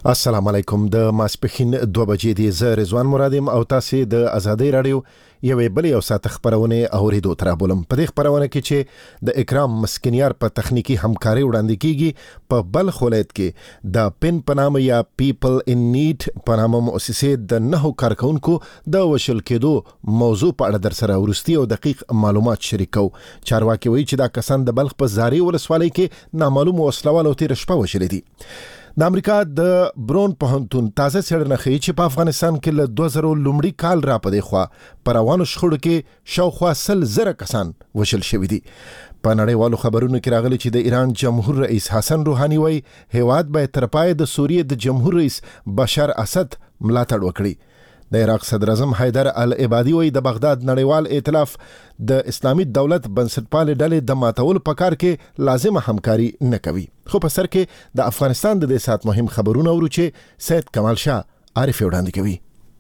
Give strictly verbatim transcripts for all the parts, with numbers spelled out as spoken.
السلام علیکم. د ماسپخین دوه بجې دی. زه رضوان مرادم او تاسو د ازادي رادیو یوې بلې او ساته خبرونه اوریدو تر بولم. په دې خبرونه کې چې د اکرام مسکنیار په تخنیکی همکاري وړاندې کیږي په بلخ ولایت کې د پن پنامه یا پیپل ان نیډ پنامه مؤسسې د نهو کارکونکو د وشل کېدو موضوع په اړه در سره ورستی او دقیق معلومات شریکو. چارواکي وایي چې دا کسان د بلخ په زاري ولسوالۍ کې نامعلوم وسلوال او تیر شپه وشل دي. د امریکا د برون پوهنتون تازه څېړنه ښیي چې په افغانستان کې له دوه زره لومړي کال را پدې خوا په روانو شخړو کې شاوخوا سل زره کسان وشل شوي دي. په نړیوالو خبرونو کې راغلي چې د ایران جمهور رئیس حسن روحاني وایي هیواد باید تر پایه د سوریې د جمهور رئیس بشار اسد ملاتړ وکړي. د عراق صدر اعظم حیدر العبادي وایي د بغداد نړیوال ائتلاف د اسلامي دولت بنسټپال ډلې د ماتول په کار کې لازمه همکاري نه کوي. خو په سر کې د افغانستان د دې سات مهم خبرونه ورو چې سید کمال شاه عارف وړاندې کوي.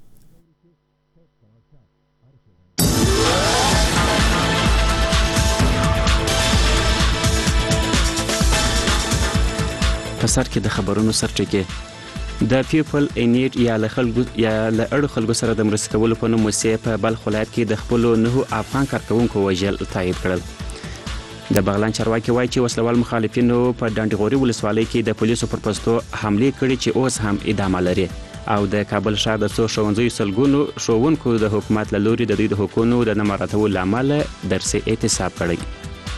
په سر کې د خبرونو سرټکی د پیپل ان نیډ یا له خلکو یا له اړو خلکو سره د مرستې کولو په نوم موسسې په بلخ ولایت کې د خپل نهو افغان کارکونکو وژل تایید کړل. د بغلان چارواکي وایي چې وسلوال مخالفینو په ډانډغوري ولسوالۍ کې د پولیسو پر پوستو حمله کړې چې اوس هم ادامه لري او د کابل ښار د څو ښوونځیو سلګونو ښوونکو د حکومت له لوري د دوی د حقوقو د نه مراعاتولو له امله درسي اعتصاب کړی.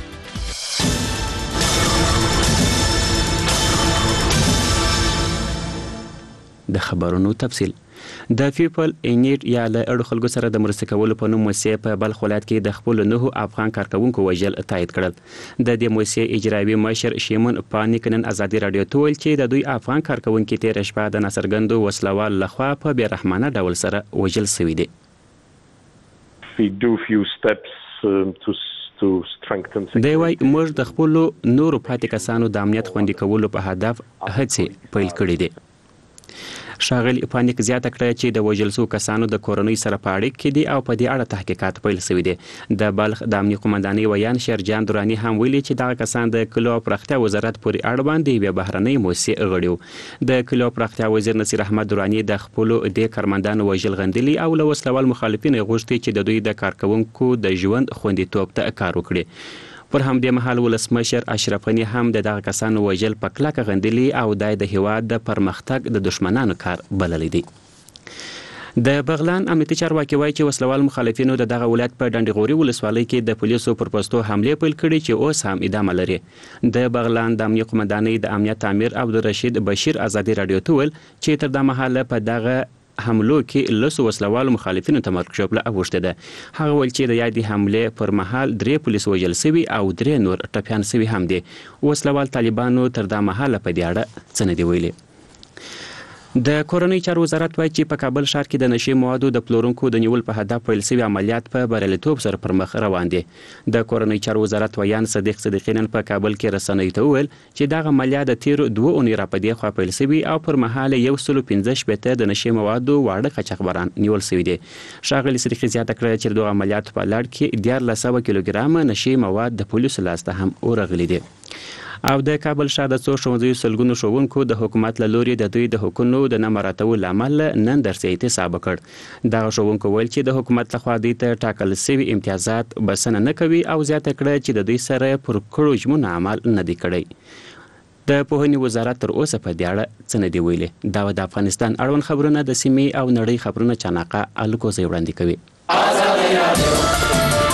د خبرونو تفصیل د پیپل ان نیډ یا له اړو خلکو سره د مرستې کولو په نوم موسسې په بلخ ولایت کې د خپل نهو افغان کارکونکو وژل تایید کړل. د دې موسسې اجرایوي مشر شیمون پانیک نن ازادي رادیو ته ویل چې د دوی افغان کارکونکو تیر شپه د ناڅرګندو وسلوال لخوا په بې رحمانه ډول سره وژل شوي دي. دی وايي موږ د خپل نورو پاتې کسانو د امنیت خوندي کولو په هدف هڅې پیل کړې دي. شاغل پانیک زیاته کړه چې د وژل شوو کسانو د کورنۍ سره په اړیکه کې دي او په دې اړه تحقیقات پیل شوي دي. د بلخ د امنیت قومندانۍ ویان شیرجان درانی هم ویلي چې دغه کسان د کلو پراختیا وزارت پورې اړه باندې یوه بهرنۍ موسسې غړي. د کلو پراختیا وزیر نصیر احمد درانی د خپلو دې کارمندانو وژل غندلي او له وسلوال مخالفینو غوښتي چې د دوی د کارکونکو د ژوند خوندیتوب ته کار وکړي. پر همدې مهال ولسمشر اشرف غني هم د دغه کسانو وژل په کلکه غندلي او د هیواد د پرمختګ د دشمنانو کار بللی دی. د بغلان امنیتي چارواکي وایي چې وسلوال مخالفینو د دغه ولایت په ډانډغوري ولسوالۍ کې د پولیسو پر پوستو حمله پیل کړې چې اوس هم ادامه لري. د بغلان د امنیت قومندانۍ د امنیت امیر عبدالرشید بشیر ازادي رادیو ته ویل چې تر دا مهاله په دغه حملو کې لسو وسلوالو مخالفینو ته مرګ ژوبله اوښتې ده. هغه ویل چې د یادې حملې پر مهال درې پولیس وژل شوي او درې نور ټپیان شوي هم دي. وسلوال طالبانو تر دا مهاله په دې اړه څه نه دي ویلي. د کورنۍ چارو وزارت وایي چې په کابل ښار کې د نشي موادو د پلورونکو د نیول په هدف پیل شوي عملیات په بریالیتوب سره پر مخ روان دي. د کورنۍ چارو وزارت ویان صدیق صدیقی نن په کابل کې رسنیو ته وویل چې دغه عملیات د تیرو دوه اونۍ راپدې خوا پیل شوي او پر مهال یو سل پنځه شپېته د نشي موادو واړه قاچاقبران نیول شوي دي. ښاغلي صدیقي زیاته کړه چې دغه عملیات په لړ کې دیارلس سوه کیلوګرامه نشي مواد د پولیسو لاسته هم ورغلي دي. او د کابل ښار د څو ښوونځیو سلګونو ښوونکو د حکومت له لوري د دوی د حقوقو د نه مراعاتولو له امله نن درسي اعتصاب وکړ. دغه ښوونکو ویل چې د حکومت لخوا دوی ته ټاکل شوي امتیازات بسنه نه کوي او زیاته کړه چې د دوی سره پر کړو ژمنو عمل نه دی کړی. د پوهنې وزارت تر اوسه په دې اړه څه نه دي ویلي. دا د افغانستان اړوند خبرونه د سیمې او نړۍ خبرونه چاناقه الکوزی وړاندې کوي.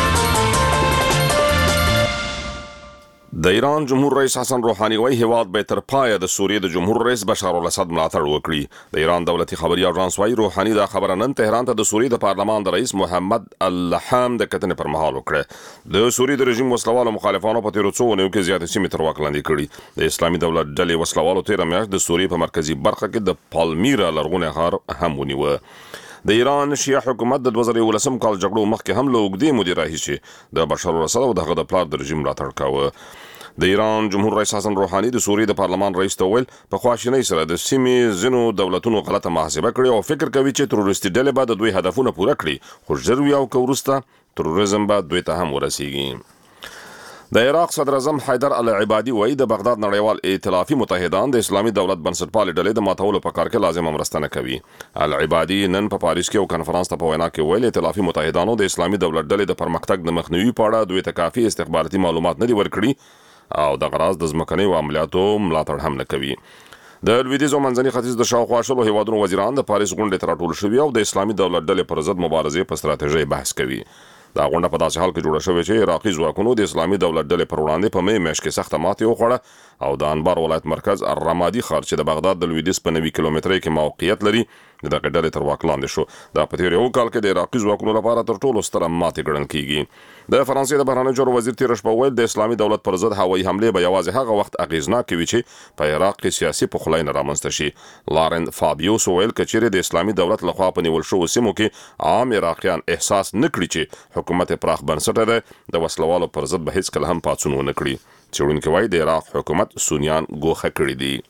د ایران جمهور رئیس حسن روحاني وایي هیواد به تر پایه د سوریې د جمهور رئیس بشار الاسد ملاتړ وکړي. د ایران دولتي خبري اژانس وایي روحاني دا خبره نن تهران ته د سوریې د پارلمان د رئیس محمد اللحام د کتنې پر مهال وکړه. د سوریې د رژیم وسلوالو مخالفانو په تیرو څو اونیو کې زیاتې سیمې تر واک لاندې کړي. د اسلامي دولت ډلې وسلوالو تیره میاشت د سوریې په مرکزي برخه کې د پالمیرا لرغونی ښار هم ونیوه. د ایران شیعه حکومت د دوه زره یولسم کال جګړو مخکې هم له اوږدې مودې راهیسې د بشار الاسد او دغه د پلار د رژیم ملاتړ کاوه. د ایران جمهور رئیس حسن روحاني د سوریې د پارلمان رئیس ته ویل په خواشینۍ سره د سیمې ځینو دولتونو غلطه محاسبه کړې او فکر کوي چې تروریستي ډلې به د دوی هدفونه پوره کړي خو ژر وي او که وروسته تروریزم به دوی ته هم ورسیږي. د عراق صدر اعظم حیدر العبادي وایي د بغداد نړیوال ائتلافي متحدان د اسلامي دولت بنسټپالې ډلې د ماتولو په کار کې لازمه مرسته نه کوي. العبادي نن په پاریس کې یو کنفرانس ته په وینا کې ویل ائتلافي متحدانو د اسلامي دولت ډلې د پرمختګ د مخنیوي په اړه دوی ته کافي استخباراتي معلومات نه دي ورکړي او د غراض د ځمکنیو عملیاتو ملاتړ هم نه کوي. د لویدیځ او منځني ختیځ د شاوخوا شلو هیوادونو وزیران د پاریس غونډې ته راټول شوي او د اسلامي دولت ډلې پر ضد مبارزې په ستراتیژۍ بحث کوي. دا غونډه په داسې حال کې جوړه شوې چې عراقي ځواکونو د اسلامي دولت ډلې پر وړاندې په مې میاشت کې سخته ماتې وخوړه او د انبار ولایت مرکز الرمادي ښار چې د بغداد د لویدیځ په نوي کیلومترۍ کې موقعیت لري د دغه ډلې تر واک لاندې شو. دا په تیر یو کال کې د عراقي ځواکونو لپاره تر ټولو ستره ماتې ګڼل کیږي. د فرانسې د بهرنیو چارو وزیر تیر شپه ویل د اسلامي دولت پر ضد هوایي حملې به یوازې هغه وخت اغیزناکې وي چې په عراق کې سیاسي پخلاینه رامنځته شي. لارن فابیوس ویل که چیرې د اسلامي دولت لخوا په نیول شوو سیمو کې عام عراقیان احساس نه کړي چې حکومت پراخ بنسټه ده د وسلوالو پر ضد به هیڅکله هم پاڅون ونه کړي. څېړونکي وایي د عراق حکومت سنیان ګوښه کړي دي.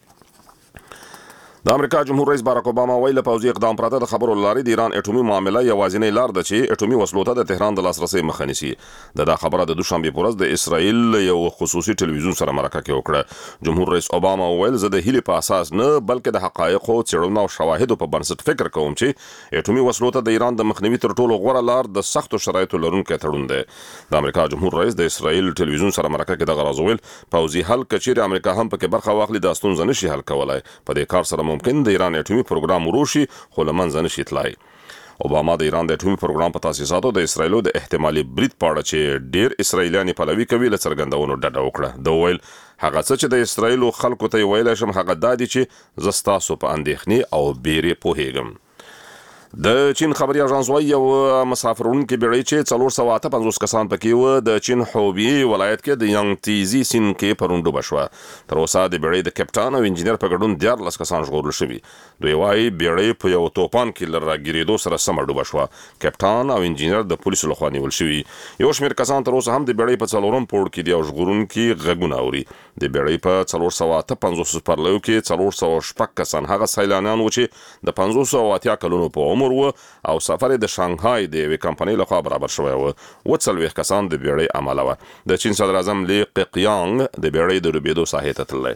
د امریکا جمهور رئیس باراک اوباما ویل له پوځي اقدام پرته د خبرو لارې د ایران اټومي معامله یوازینۍ لار ده چې اټومي وسلو ته د تهران د لاسرسي مخه نیسي. د دا خبره د دوشنبه په ورځ د اسرائیل یو خصوصي ټلویزیون سره مرکه کې وکړه. جمهور رئیس اوباما ویل زه د هیلې په اساس نه بلکې د حقایقو څېړنو او شواهدو په بنسټ فکر کوم چې اټومي وسلو ته د ایران د مخنیوي تر ټولو غوره لار د سختو شرایطو لرونکی تړون دی. د امریکا جمهور رئیس د اسرائیل ټلویزیون سره مرکه کې دغه راز ویل پوځي حل کچېرې امریکا هم پکې برخه واخلي دا ستونزه نشي حل کولای. په دې کار سره ممکن د ایران اټومي پروګرام وروشي خو له منځه نشي تلای. اوباما د ایران د اټومي پروګرام په تاسیساتو د اسرائیلو د احتمالي برید په اړه چې ډیر اسرائیلیان پلوي کوي له څرګندونو ډډه وکړه. د ویل هغه څه چې د اسرائیلو خلکو ته ویل شم هغه دادی چې زه ستاسو په اندېښنې او بیرې پوهیږم. د چین خبري اژانس وايي یو مسافرونکو بیړۍ چې څلور سوه اته پنځوس کسان پکې و د چین حوبي ولایت کې د یانګ تیزي سیند کې پرون ډوبه شوه. تر اوسه د بیړۍ د کپټان او انجینر په ګډون دیارلس کسان ژغورل شوي. دوی وايي بیړۍ په یو توپان کې له راګیرېدو سره سمه ډوبه شوه. کپټان او انجینر د پولیسو لخوا نیول شوي. یو شمېر کسان تر اوسه هم د بیړۍ په څلورم پوړ کې دي او ژغورونکي غږونه اوري. د بیړۍ په څلور سوه اته پنځوس سپرلیو کې څلور سوه شپږ کسان هغه سیلانیان و چې د پنځوس سوه اتیا کلونو په عمر و او سفر د شانګهای د یوې کمپنۍ لخوا برابر شوی و. اووه څلوېښت کسان د بیړۍ عمله وه. د چین صدر اعظم لی قیقیانګ د بیړۍ د ډوبېدو ساحې ته تللی.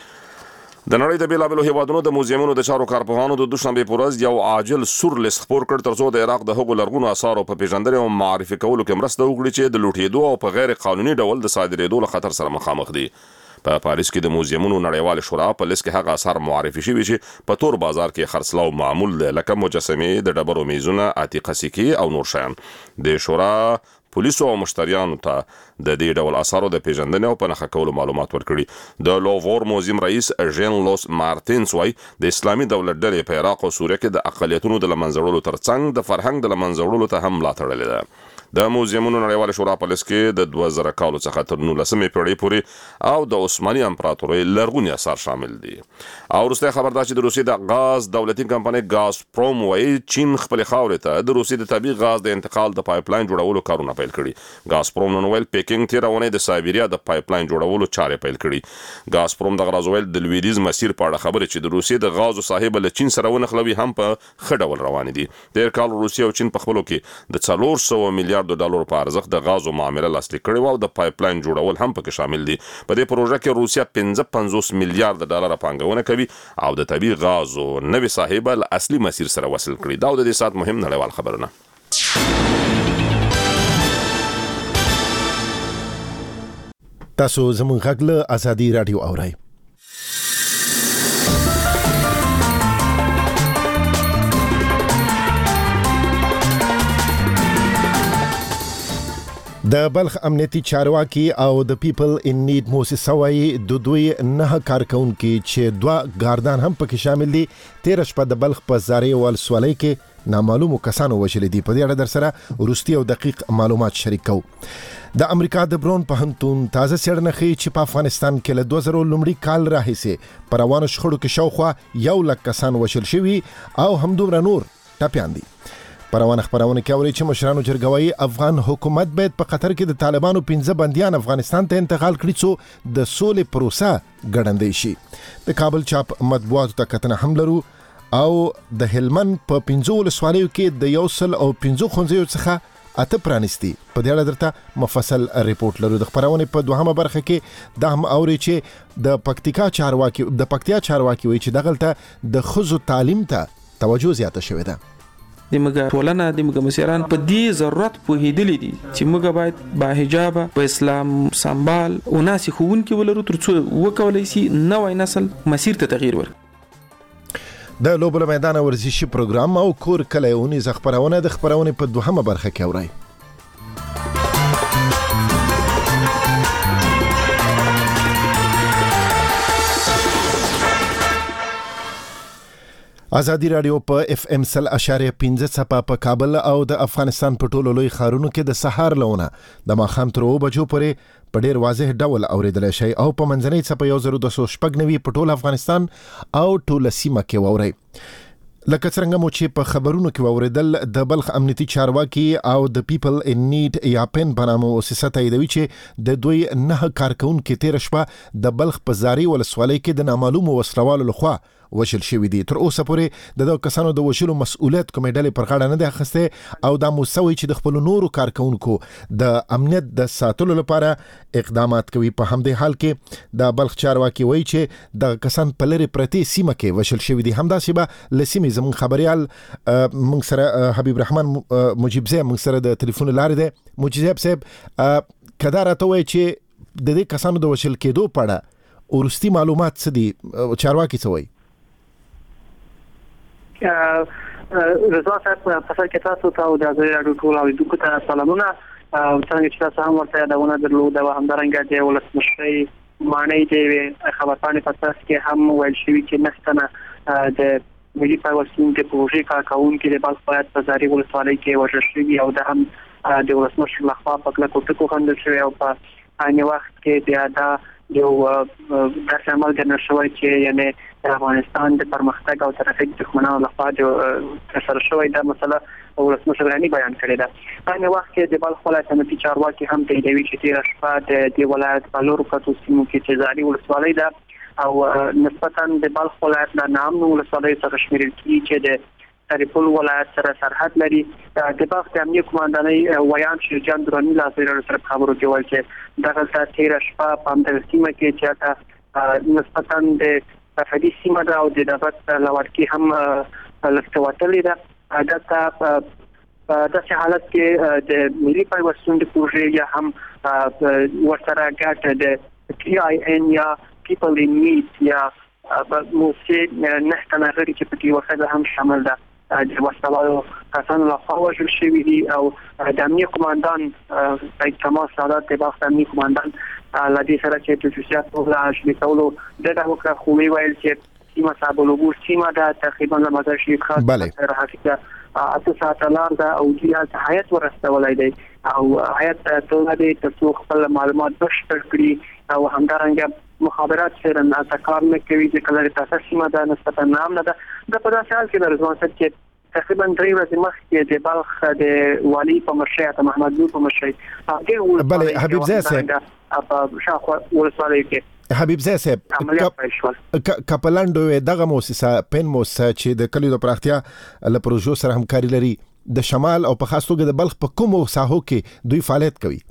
د نړۍ د بیلابیلو هیوادونو د موزیمونو د چارو کارپوهانو د دوشنبې په ورځ یو عاجل سور لیست خپور کړ ترڅو د عراق د هغو لرغونو اثارو په پیژندنې او معرفي کولو کې مرسته وکړي چې د لوټېدو او په غیر قانوني ډول د صادرېدو له خطر سره مخامخ دي. په پاریس کې د موزیمونو نړیوال شورا په لیست کې هغه اثار معرفي شوي چې په تور بازار کې خرڅلاو معمول دي لکه مجسمې د ډبرو میزونه عتیقه سکې او نور شیان. د شورا پولیسو او مشتریانو ته د دې ډول اثارو د پیژندنې او په نښه کولو معلومات ورکړي. د لوور موزیم رئیس ژن لوس مارتینز وایي د اسلامي دولت ډلې په عراق او سوریه کې د اقلیتونو د له منځه وړلو ترڅنګ د فرهنګ د له منځه وړلو ته هم ملاتړ تړلې ده. د موزیمونو نړیوال شورا په لیست کې د دوه زره کالو څخه تر نولسمې پیړۍ پورې او د عثماني امپراتورۍ لرغوني اثار شامل دي. او وروستی خبر دا چې د روسیې د غاز دولتي کمپنۍ ګازپروم وایي چین خپلې خاورې ته د روسیې د طبیعي غاز د انتقال د پایپلاین جوړولو کارونه پیل کړي. ګازپروم نن ویل پیکینګ تېره اونۍ د سایبریا د پایپلاین جوړولو چارې پیل کړي. ګازپروم دغه راز ویل د لویدیځ مسیر په اړه خبرې چې د روسیې د غازو صاحب له چین سره ونښلوي هم په ښه ډول روانې دي. تېر کال روسیې او چین په خپلو کې د څلور سوه میلیارډو ډالرو په ارزښت د غازو معامله لاسلیک کړې وه او د پایپلاین جوړول هم پکې شامل دي. په دې پروژه کې روسیه پنځه پنځوس میلیارډ ډالر پانګونه کوي او د طبیعي غازو نوې صاحبه له اصلي مسیر سره وصل کړي. دا د دې ساعت مهم نړیوال خبرونه. تاسو زموږ غږ له ازادي رادیو اورئ. د بلخ امنیتي چارواکي او د پیپل ان نیډ موسسه وايي د دوی نه کارکونکي چې دوه ګاردان هم پکې شامل دي تیر شپه د بلخ په زارې ولسوالۍ کې نامعلومو کسانو وژلي دي. په دې اړه در سره وروستي او دقیق معلومات شریک کوو. د امریکا د برون پوهنتون تازه څېړنه ښیي چې په افغانستان کې له دوه زره لومړي کال راهیسې په روانو شخړو کې شاوخوا یو لک کسان وژل شوي او همدومره نور ټپیان دي. پروانه خبرونه کې اوري چې مشرانو جرګوي افغان حکومت باید په قطر کې د طالبانو پنځه بنديان افغانستان ته انتقال کړي څو د سولې پروسه ګړندۍ شي. د کابل چاپ مطبوعاتو ته کتنه هم لرو او د هلمند په پنځو ولسوالیو کې د یو سل او پنځو ښوونځیو څخه اته پرانستي په دې اړه درته مفصل ریپورت لرو. د خبرونه په دوهمه برخه کې د هم اوري چې د پکتیکا چارواکي د پکتیا چارواکي وایي چې دغلته د خزو تعلیم ته توجه زیاته شوې ده. د موږ ټولنه د موږ مسیران په دې ضرورت په هیدلې دي چې موږ باید با حجاب په اسلام سنبال او ناسي خوون کې ولرو ترڅو وکولای شي نوې نسل مسیر ته تغییر ورکړي. د لوبو میدان ورزشي پروګرام او کور کلیونی زخبرونه د خبرونه په دوهمه برخه کې اوري. ازادي رادیو په اف ام سل اشاریه پنځه صپا په کابل او د افغانستان په ټولو لوی ښارونو کې د سهار لونه د ماښام تر اوه بجو پورې په ډیر واضح ډول اوریدل شي او په منځنۍ صپا یو زر دوه سوه شپږ نوي په ټول افغانستان او ټول سیمه کې ووري. لکه څنګه مو چې په خبرونو کې اوریدل د بلخ امنیتي چارواکي او د پیپل ان نیډ یا پن بنامه مؤسسه تاییدوي چې د دوی نه کارکونکو تیر شپه د بلخ په زاري ولسوالۍ کې د نامعلومو وسلوالو لخوا وشل شوی دي. تر اوسه پورې د دوه کسانو د وشلو مسؤلیت کومې ډلې پر غاړه نه ده اخیسته او دا موسوي چې د خپل نورو کارکونکو د امنیت د ساتلو لپاره اقدامات کوي. په همدې حال کې د بلخ چارواکي وایي چې د کسان په لری پرتی سیمه کې وشل شوی دي. همداسې به لسیمې زمون خبريال موږ سره حبیب رحمان مجيب زه موږ سره د ټلیفون لارې ده. مجيب صاحب کدا راته وایي چې د دې کسانو د وشل کېدو په اړه ورستي معلومات څه دي؟ چارواکي څه وایي؟ رضا صاحب په سر کې تاسو ته او د ازادي ټول اوریدونکو ته سلامونه. او څنګه چې تاسو هم ورته یادونه درلوده او همدارنګه د ولسمشرۍ معنی د خبرپاڼې په اساس کې هم ویل شوی چې نښتنه د ملي پاوسین د پروژې کارکونکو د بلخ ولایت په زاري ولسوالۍ کې وژل شوي او د هم د ولسمشر لخوا په کلکو ټکو خندل شوی او په عین وخت کې بیا دا یو داسې عمل ګڼل شوی چې یعنی د افغانستان د پرمختګ او ترقۍ دښمنانو لخوا ترسره شوی دا مسله ولسمشر غني بیان کړې ده. په عین وخت کې د بلخ ولایت امنیتي چارواکي هم تاییدوي چې تېره شپه د دې ولایت په لورو پرتو سیمو کې چې زاري ولسوالۍ ده او نسبتاً د بلخ ولایت د نامنو ولسوالۍ څخه شمیرل کېږي چې د سرپل ولایت سره سرحد لري. د بلخ د امنیه قوماندانۍ ویان شیرجان درانی له ازادي سره خبرو کې وایي چې دغه تیره شپه په همدغه سیمه کې چې نسبتاً د فرهدي سیمه ده او د دغه لوړکي هم لفتواتلې ده. دغه په داسې حالت کې د ملي پیوستون د پروژې یا هم ورسره ګټه د پی آی ان یا پیپل ان نیډ یا موسسې نښتنه غړي چې په دې وخت هم شامل ده. د وسلوالو کسانو لخوا وژل شوي دي او د امنیه قوماندان سید کمال سادات د بلخ امنیه قوماندان له دې سره چې د جزئیات په شریکولو دغه وکړه خو ویل چې سیمه صاحبولوګور سیمه ده تقریبا له مزار شریف خاص تر حقیقت اته ساعت لار ده او د حیات ورستولای دی او حیات ته د تاسو خپل معلومات بشپړ کړي او همدارنګه مخابرات سره نه کار نه کوي چې کله تاسو سیمه ده نسبتا نام نه ده د په داسې حال کې د رضوان صاحب چې تقریبا درې ورځې مخکې د بلخ د والی په مشرۍ ته محمد نور په مشرۍ هغه بله حبیب زه صاحب په شاخ ولسوالۍ کې حبیب زه صاحب کپلانډو دغه مؤسسه پن مؤسسه چې د کلیو د پراختیا له پروژو سره همکاري لري د شمال او په خاص توګه د بلخ په کومو ساحو کې دوی فعالیت کوي؟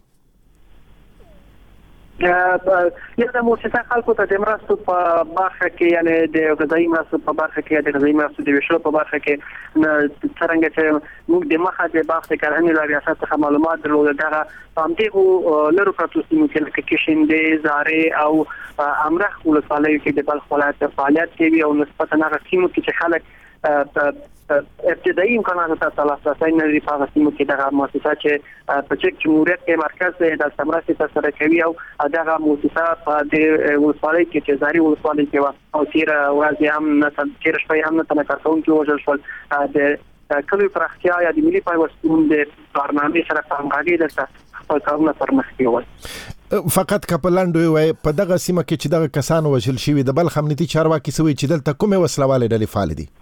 یا د مؤسسه خلکو ته د مرستو په برخه کې یعنی د غذایي مرستو په برخه کې د غذایي مرستو د ویشلو په برخه کې څرنګه چې موږ د مخه د بلخ د کرهنې له ریاست څخه معلومات درلوده دغه په همدغو لرو پرتو سیمو کې لکه کشندې زاري او امرخ ولسوالۍ کې د بلخ ولایت فعالیت کوي او نسبتا هغه سیمو کې چې خلک ابتدایي امکانات ته تلاسي نه لري په سیمو کې دغه مؤسسه چې په چک جمهوریت کې مرکز د سمراسي تر کوي او دغه مؤسسه په د ولسوالۍ کې چې زاري ولسوالۍ کې او تیر ورځ هم نه تیر شپه هم نه تنکرتون کې وژل شول د کلیو پراختیا یا د ملي پیوستون د برنامه سره همغږي درته خپل کارونه پرمخ بیول. فقط کپلانډو وای په دغه سیمه کې چې دغه کسان وژل شوي د بلخ امنیتي چارواکي سوي چې دلته کومه وسلواله ډلې فعال دي؟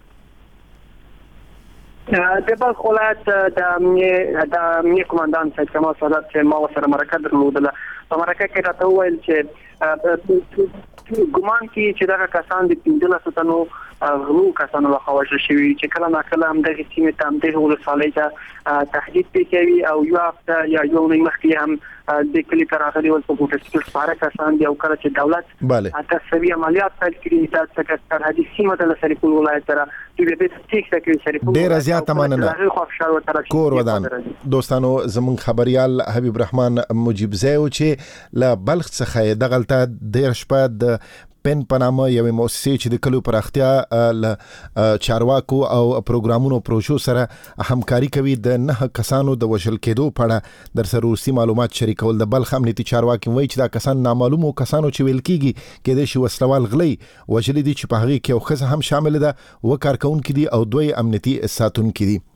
د بلخ ولایت د امنیه د امنیه قوماندان سید کمال سادات چې ما سره مرکه درلودله په مرکه کې راته وویل چې ګمان کې چې دا کسان د پنځلس تنو غلو کسانو لخوا وژل شوي چې کله ناکله همدغې سیمې ته همدغې ولسوالۍ ته تهدید پیښوي او یو هفته یا یو اونۍ مخکې هم د کلي ته راغلي ول په بوټسکل سپاره کسان دي او کله چې دولت تصوي عملیات پیل کړي دا سرحدي سیمه د سرپل ولایت سره چې به تېښته کوي سرپل ډېره زیاته مننه کور ودان دوستانو زموږ خبريال حبیب رحمان مجیبزی و چې له بلخ څخه دغلته ډېر شپه د پن پنامه یوې مؤسسې چې د کلو پراختیا ل چارواکو او پروګرامونو پروژو سره همکاري کوي د نه کسانو د وژل کېدو په اړه در سره روسي معلومات شریکول د بلخ امنیتي چارواکي وایي چې دا کسان نامعلومو کسانو چې ویل کېږي کېدای شي وسلوال غلي وژلي دي چې په هغې کې یو ښځه هم شامل ده و کارکونکي دي او دوی امنیتي ساتونکي دي.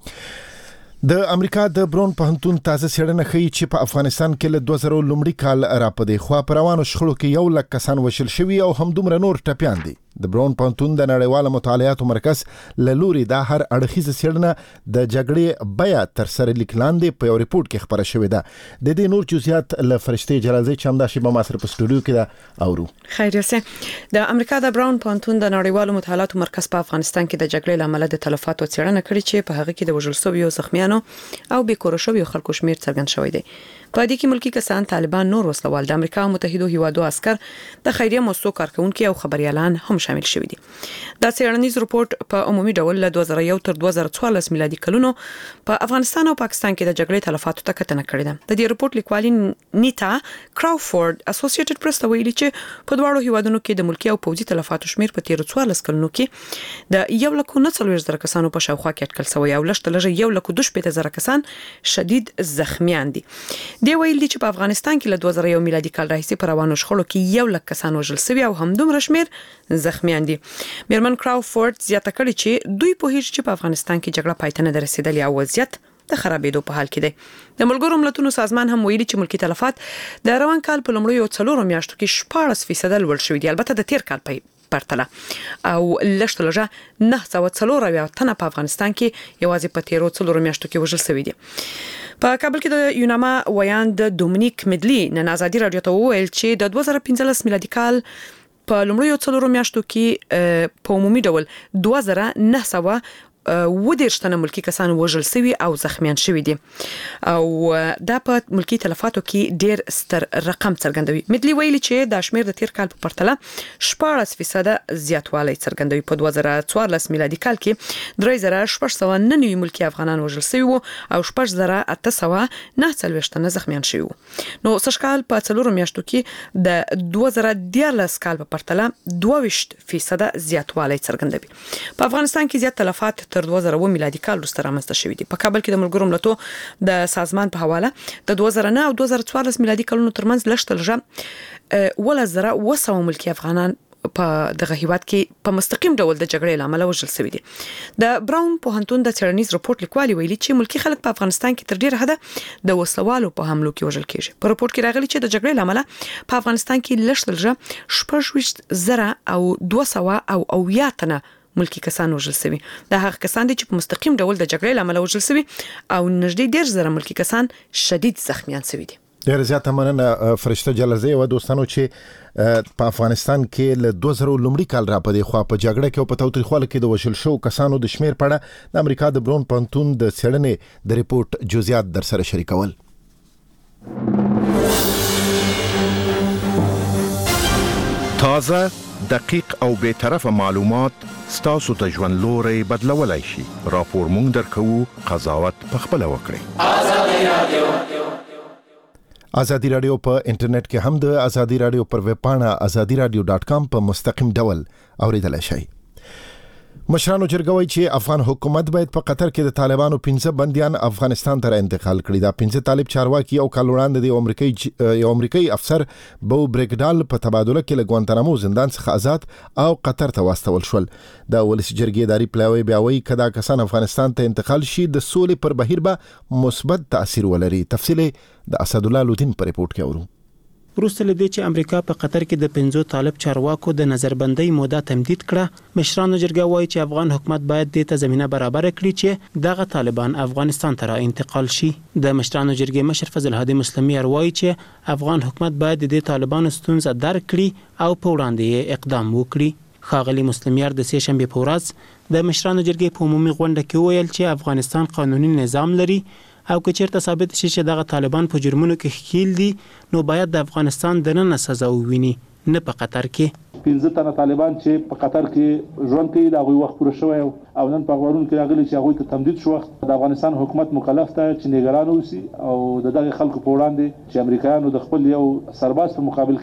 د امریکا د برون پوهنتون تازه څېړنه ښیي چې په افغانستان کې له دوه زره لومړي کال راپدې خوا په روانو شخړو کې یو لک کسان وژل شوي او همدومره نور ټپیان دي. د برون پوهنتون د نړیوالو مطالعاتو مرکز له لوري دا هر اړخیزه څېړنه د جګړې بیه تر سره لیک لاندې په یو ریپورت کې خبره شوې ده. د دې نور جزئیات له فرشتې جلالزی چې همدا شی به ما سره په سټوډیو کې ده اورو. خیر یاسه د امریکا د برون پوهنتون د نړیوالو مطالعاتو مرکز په افغانستان کې د جګړې لامل د تلفاتو څېړنه کړې چې په هغه کې د وژل شویو زخمیانو او بیکوره شویو خلکو شمیر څرګند شوی دی. په دې کې ملکی کسان طالبان نور وسلوال د امریکا متحده هیوادو عسكر د خیریه مؤسسو کارکونکو او خبريالان هم شامل شوي دي. دا څېړنیز رپورت په عمومي ډول له دوه زره یو تر دوه زره څوارلس میلادي کلونو په افغانستان او پاکستان کې د جګړې تلفاتو ته کتنه کړې ده. د دې رپورت لیکوالي نیتا کراوفورد اسوسییټډ پریس ته ویلي چې په دواړو هیوادونو کې د ملکی او پوځي تلفاتو شمیر په تیر څوارلس کلونو کې د یو لک نه څلوېښت زره کسانو په شاوخوا کې اټکل شوی او لږ تر لږه یو لک دوه شپېته زره کسان شدید زخمیان دي. دی ویلي چې په افغانستان کې له دوه زره یو میلادي کال راهیسې په روانو شخړو کې یو لک کسان وژل شوي او همدومره شمیر زخمیان دي. میرمن کراوفورد زیاته کړې چې دوی پوهیږي چې په افغانستان کې جګړه پای ته نه ده رسېدلې او وضعیت د خرابېدو په حال کې دی. د ملګرو ملتونو سازمان هم ویلي چې ملکی تلفات د روان کال په لومړیو څلورو میاشتو کې شپاړس فیصده لوړ شوي دي، البته د تیر کال په پرتله او لږ تر لږه نه سوه څلور اویا تنه په افغانستان کې یوازې په تیرو څلورو میاشتو کې وژل شوي دي. په کابل کې د یوناما ویاند دومینیک مدلی نن ازادي رادیو ته وویل چې د دوه زره پنځلس میلادي کال په لومړیو څلورو میاشتو کې په عمومي ډول دوه زره نه سوه و دېرش تنه ملکی کسان وژل شوي او زخمیان شوي دي او دا په ملکی تلفاتو کې ډیر ستر رقم څرګندوي. مدلی ویلي چې دا شمیر د تیر کال په پرتله شپاړس فیصده زیاتوالی څرګندوي. په دوه زره څوارلس میلادي کال کې درې زره شپږ سوه نه نوي ملکی افغانان وژل شوي وو او شپږ زره اته سوه نه څلوېښت تنه زخمیان شوي وو. نو سږکال په څلورو میاشتو کې د دوه زره دیارلس کال په پرتله دوه ویشت فیصده زیاتوالی څرګندوي. په افغانستان کې زیات تلفات تر دوه زره اووه میلادي کال وروسته رامنځته شوي دي. په کابل کې د ملګرو ملتونو د سازمان په حواله د دوه زره نه او دوه زره څوارلس میلادي کلونو ترمنځ لږ تر لږه اوولس زره اوه سوه ملکي افغانان په دغه هیواد کې په مستقیم ډول د جګړې له امله وژل شوي دي. د براون پوهنتون د څېړنیز رپورت لیکوالي ویلي چې ملکي خلک په افغانستان کې تر ډیره حده د وسلوالو په حملو کې وژل کېږي. په رپورت کې راغلي چې د جګړې له امله په افغانستان کې لږ تر لږه شپږ ویشت زره او دوه سوه او اویا تنه ملکی کسان وژل شوي. دا هغه کسان دي چې په مستقیم ډول د جګړې له امله وژل شوي او نږدې دېرش زره ملکی کسان شدید زخمیان شوي دي. ډېر زیاته مننه فرشته جلالزی او دوستانو چې په افغانستان کې له دوه زره لومړي کال راپدې خوا په جګړه کې او په تاوتریخوالي کې د وژل شوو کسانو د شمیر په اړه د امریکا د برون پوهنتون د څېړنې د ریپورت جزئیات در سره شریکول. تازه دقیق او بے طرفه معلومات ستاسو ته ژوند لوري بدلولای شي. راپور مونږ درکو، قضاوت پخپله وکړئ. ازادي رادیو ازادي رادیو په انټرنیټ کې هم د ازادي رادیو پر ویب پاڼه ازادي رادیو ډاټ کام په مستقیم ډول اوریدلای شئ. مشرانو جرګه وایي چې افغان حکومت باید په قطر کې د طالبانو پنځه بنديان افغانستان ته انتقال کړي. دا پنځه طالب چارواکي او کال وړاندې د امریکای یو امریکایي افسر بو بریکډال په تبادله کې له ګوانتانامو زندان څخه آزاد او قطر ته واستول شول. دا ولسی جرګې داري پلاوی بیا وایي کدا کسان افغانستان ته انتقال شي د سولې پر بهیر به مثبت تاثیر ولري. تفصیل د اسد الله لودین په ریپورت کې اورو. وروسته له دې چې امریکا په قطر کې د پنځو طالب چارواکو د نظربندۍ موده تمدید کړه، مشرانو جرګه وایي چې افغان حکومت باید دې ته زمينه برابر کړي چې دغه طالبان افغانستان ته را انتقال شي. د مشرانو جرګې مشر فضل هادي مسلمي وایي چې افغان حکومت باید د دې طالبانو ستونزه درک کړي او په وړاندې اقدام وکړي. ښاغلي مسلمیار د سې شنبې په ورځ د مشرانو جرګې په عمومي غونډه کې وویل چې افغانستان قانوني نظام لري او که چیرته ثابت شي چې دغه طالبان په جرمونو کې ښکیل دي نو باید د افغانستان دننه سزا وویني نه په قطر کې. پنځه تنه طالبان چې په قطر کې ژوند کوي د هغوی وخت پوره شوی او نن په اخبارونو کې راغلي چې هغوی ته تمدید شو. د افغانستان حکومت مکلف دی چې نگران اوسي او د دغه خلکو په وړاندې چې امریکایانو د خپل یو سرباز په مقابل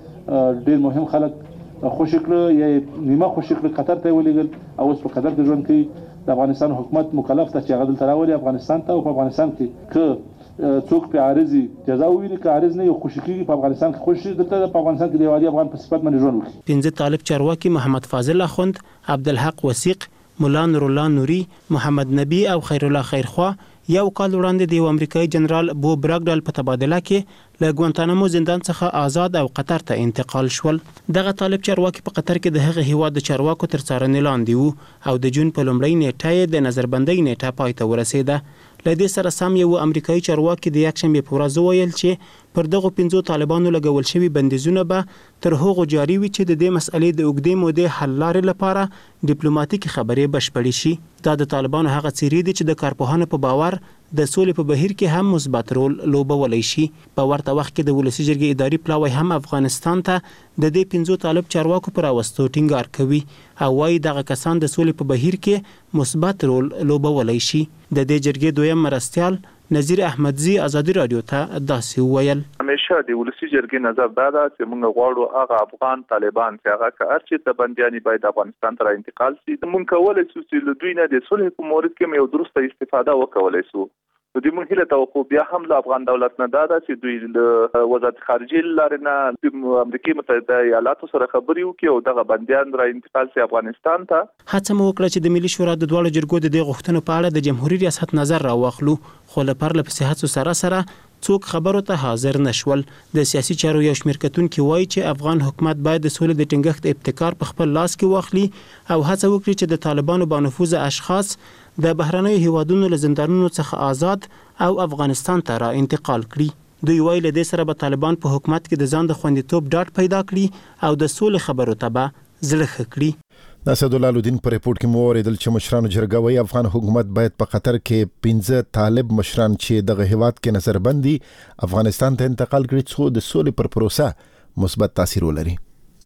کې ډېر مهم خلک خوشي کړه یا نیمه خوشي کړه قطر ته ولېږل او اوس په قطر کې ژوند کوي. د افغانستان حکومت مکلف دی چې هغه دلته راولي افغانستان ته او په افغانستان کې که څوک په عارضي جزا وویني که عارض نه یو خوشي کېږي په افغانستان کې خوشي دلته په افغانستان کې د یوازې افغان په صفت باندې ژوند وکړي. پنځه طالب چارواکي محمد فاضل اخوند، عبدالحق وثیق، مولا نورالله نوري، محمد نبی او خیر الله خیرخوا یو کال وړاندې د یو امریکایي جنرال بو براګډل په تبادله کې له ګوانتانامو زندان څخه آزاد او قطر ته انتقال شول. دغه طالب چارواکي په قطر کې د هغه هیواد د چارواکو تر څارنې لاندې وو او د جون په لومړۍ نیټه د نظربندۍ نیټه پای ته ورسېده. له دې سره سم یو امریکایي چارواکي د یکشنبې په ورځ وویل چې پر دغو پنځو طالبانو لګول شوي بندیزونه به تر هغو جاري وي چې د دې مسئلې د اوږدې مودې حل لارې لپاره ډیپلوماټیکي خبرې بشپړې شي. دا د طالبانو هغه څیرې دي چې د کارپوهانو په باور د سولې په بهیر کې هم مثبت رول لوبولی شي. په ورته وخت کې د ولسي جرګې اداري پلاوی هم افغانستان ته د دې پنځو طالب چارواکو پر راوستو ټینګار کوي او وایي دغه کسان د سولې په بهیر کې مثبت رول لوبولی شي. د دې جرګې دویم مرستیال نذیر احمدزی ازادي رادیو ته داسې وویل: همیشه د ولسي جرګې نظر دا ده چې موږ غواړو هغه افغان طالبان چې هغه که هر چېرته بندیان باید افغانستان ته را انتقال شي. موږ کولی شو چې له دوی نه د صلح په مورد کې یو درسته استفاده وکولی شو. نو د موږ هیله توقع بیا هم له افغان دولت نه دا ده چې دوی له وزارت خارجې لارې نه د امریکا متحده ایالاتو سره خبرې وکړي او دغه بندیان را انتقال شي افغانستان ته. هڅه مو وکړه چې د ملي شورا د دواړو جرګو د دې غوښتنو په اړه د جمهوریت ریاست نظر راواخلو، خو له پرله پسې هڅو سره سره څوک خبرو ته حاضر نشول. د سیاسي چارو یو شمېر کتونکي وایي چې افغان حکومت باید د سولې د ټینګښت ابتکار په خپل لاس کې واخلي او هڅه وکړي چې د طالبانو بانفوذه اشخاص د بهرنیو هیوادونو له زندانونو څخه آزاد او افغانستان ته را انتقال کړي. دوی وایي له دې سره به طالبان په حکومت کې د ځان د خوندیتوب ډاډ پیدا کړي او د سولې خبرو ته به زړه ښه کړي. د اسدالله الدین په ریپورت کې مو اوریدل چې مشرانو جرګه وایي افغان حکومت باید په قطر کې پنځه طالب مشران چې دغه هیواد کې نظربندي افغانستان ته انتقال کړي څو د سولې پر پروسه مثبت تاثیر ولري.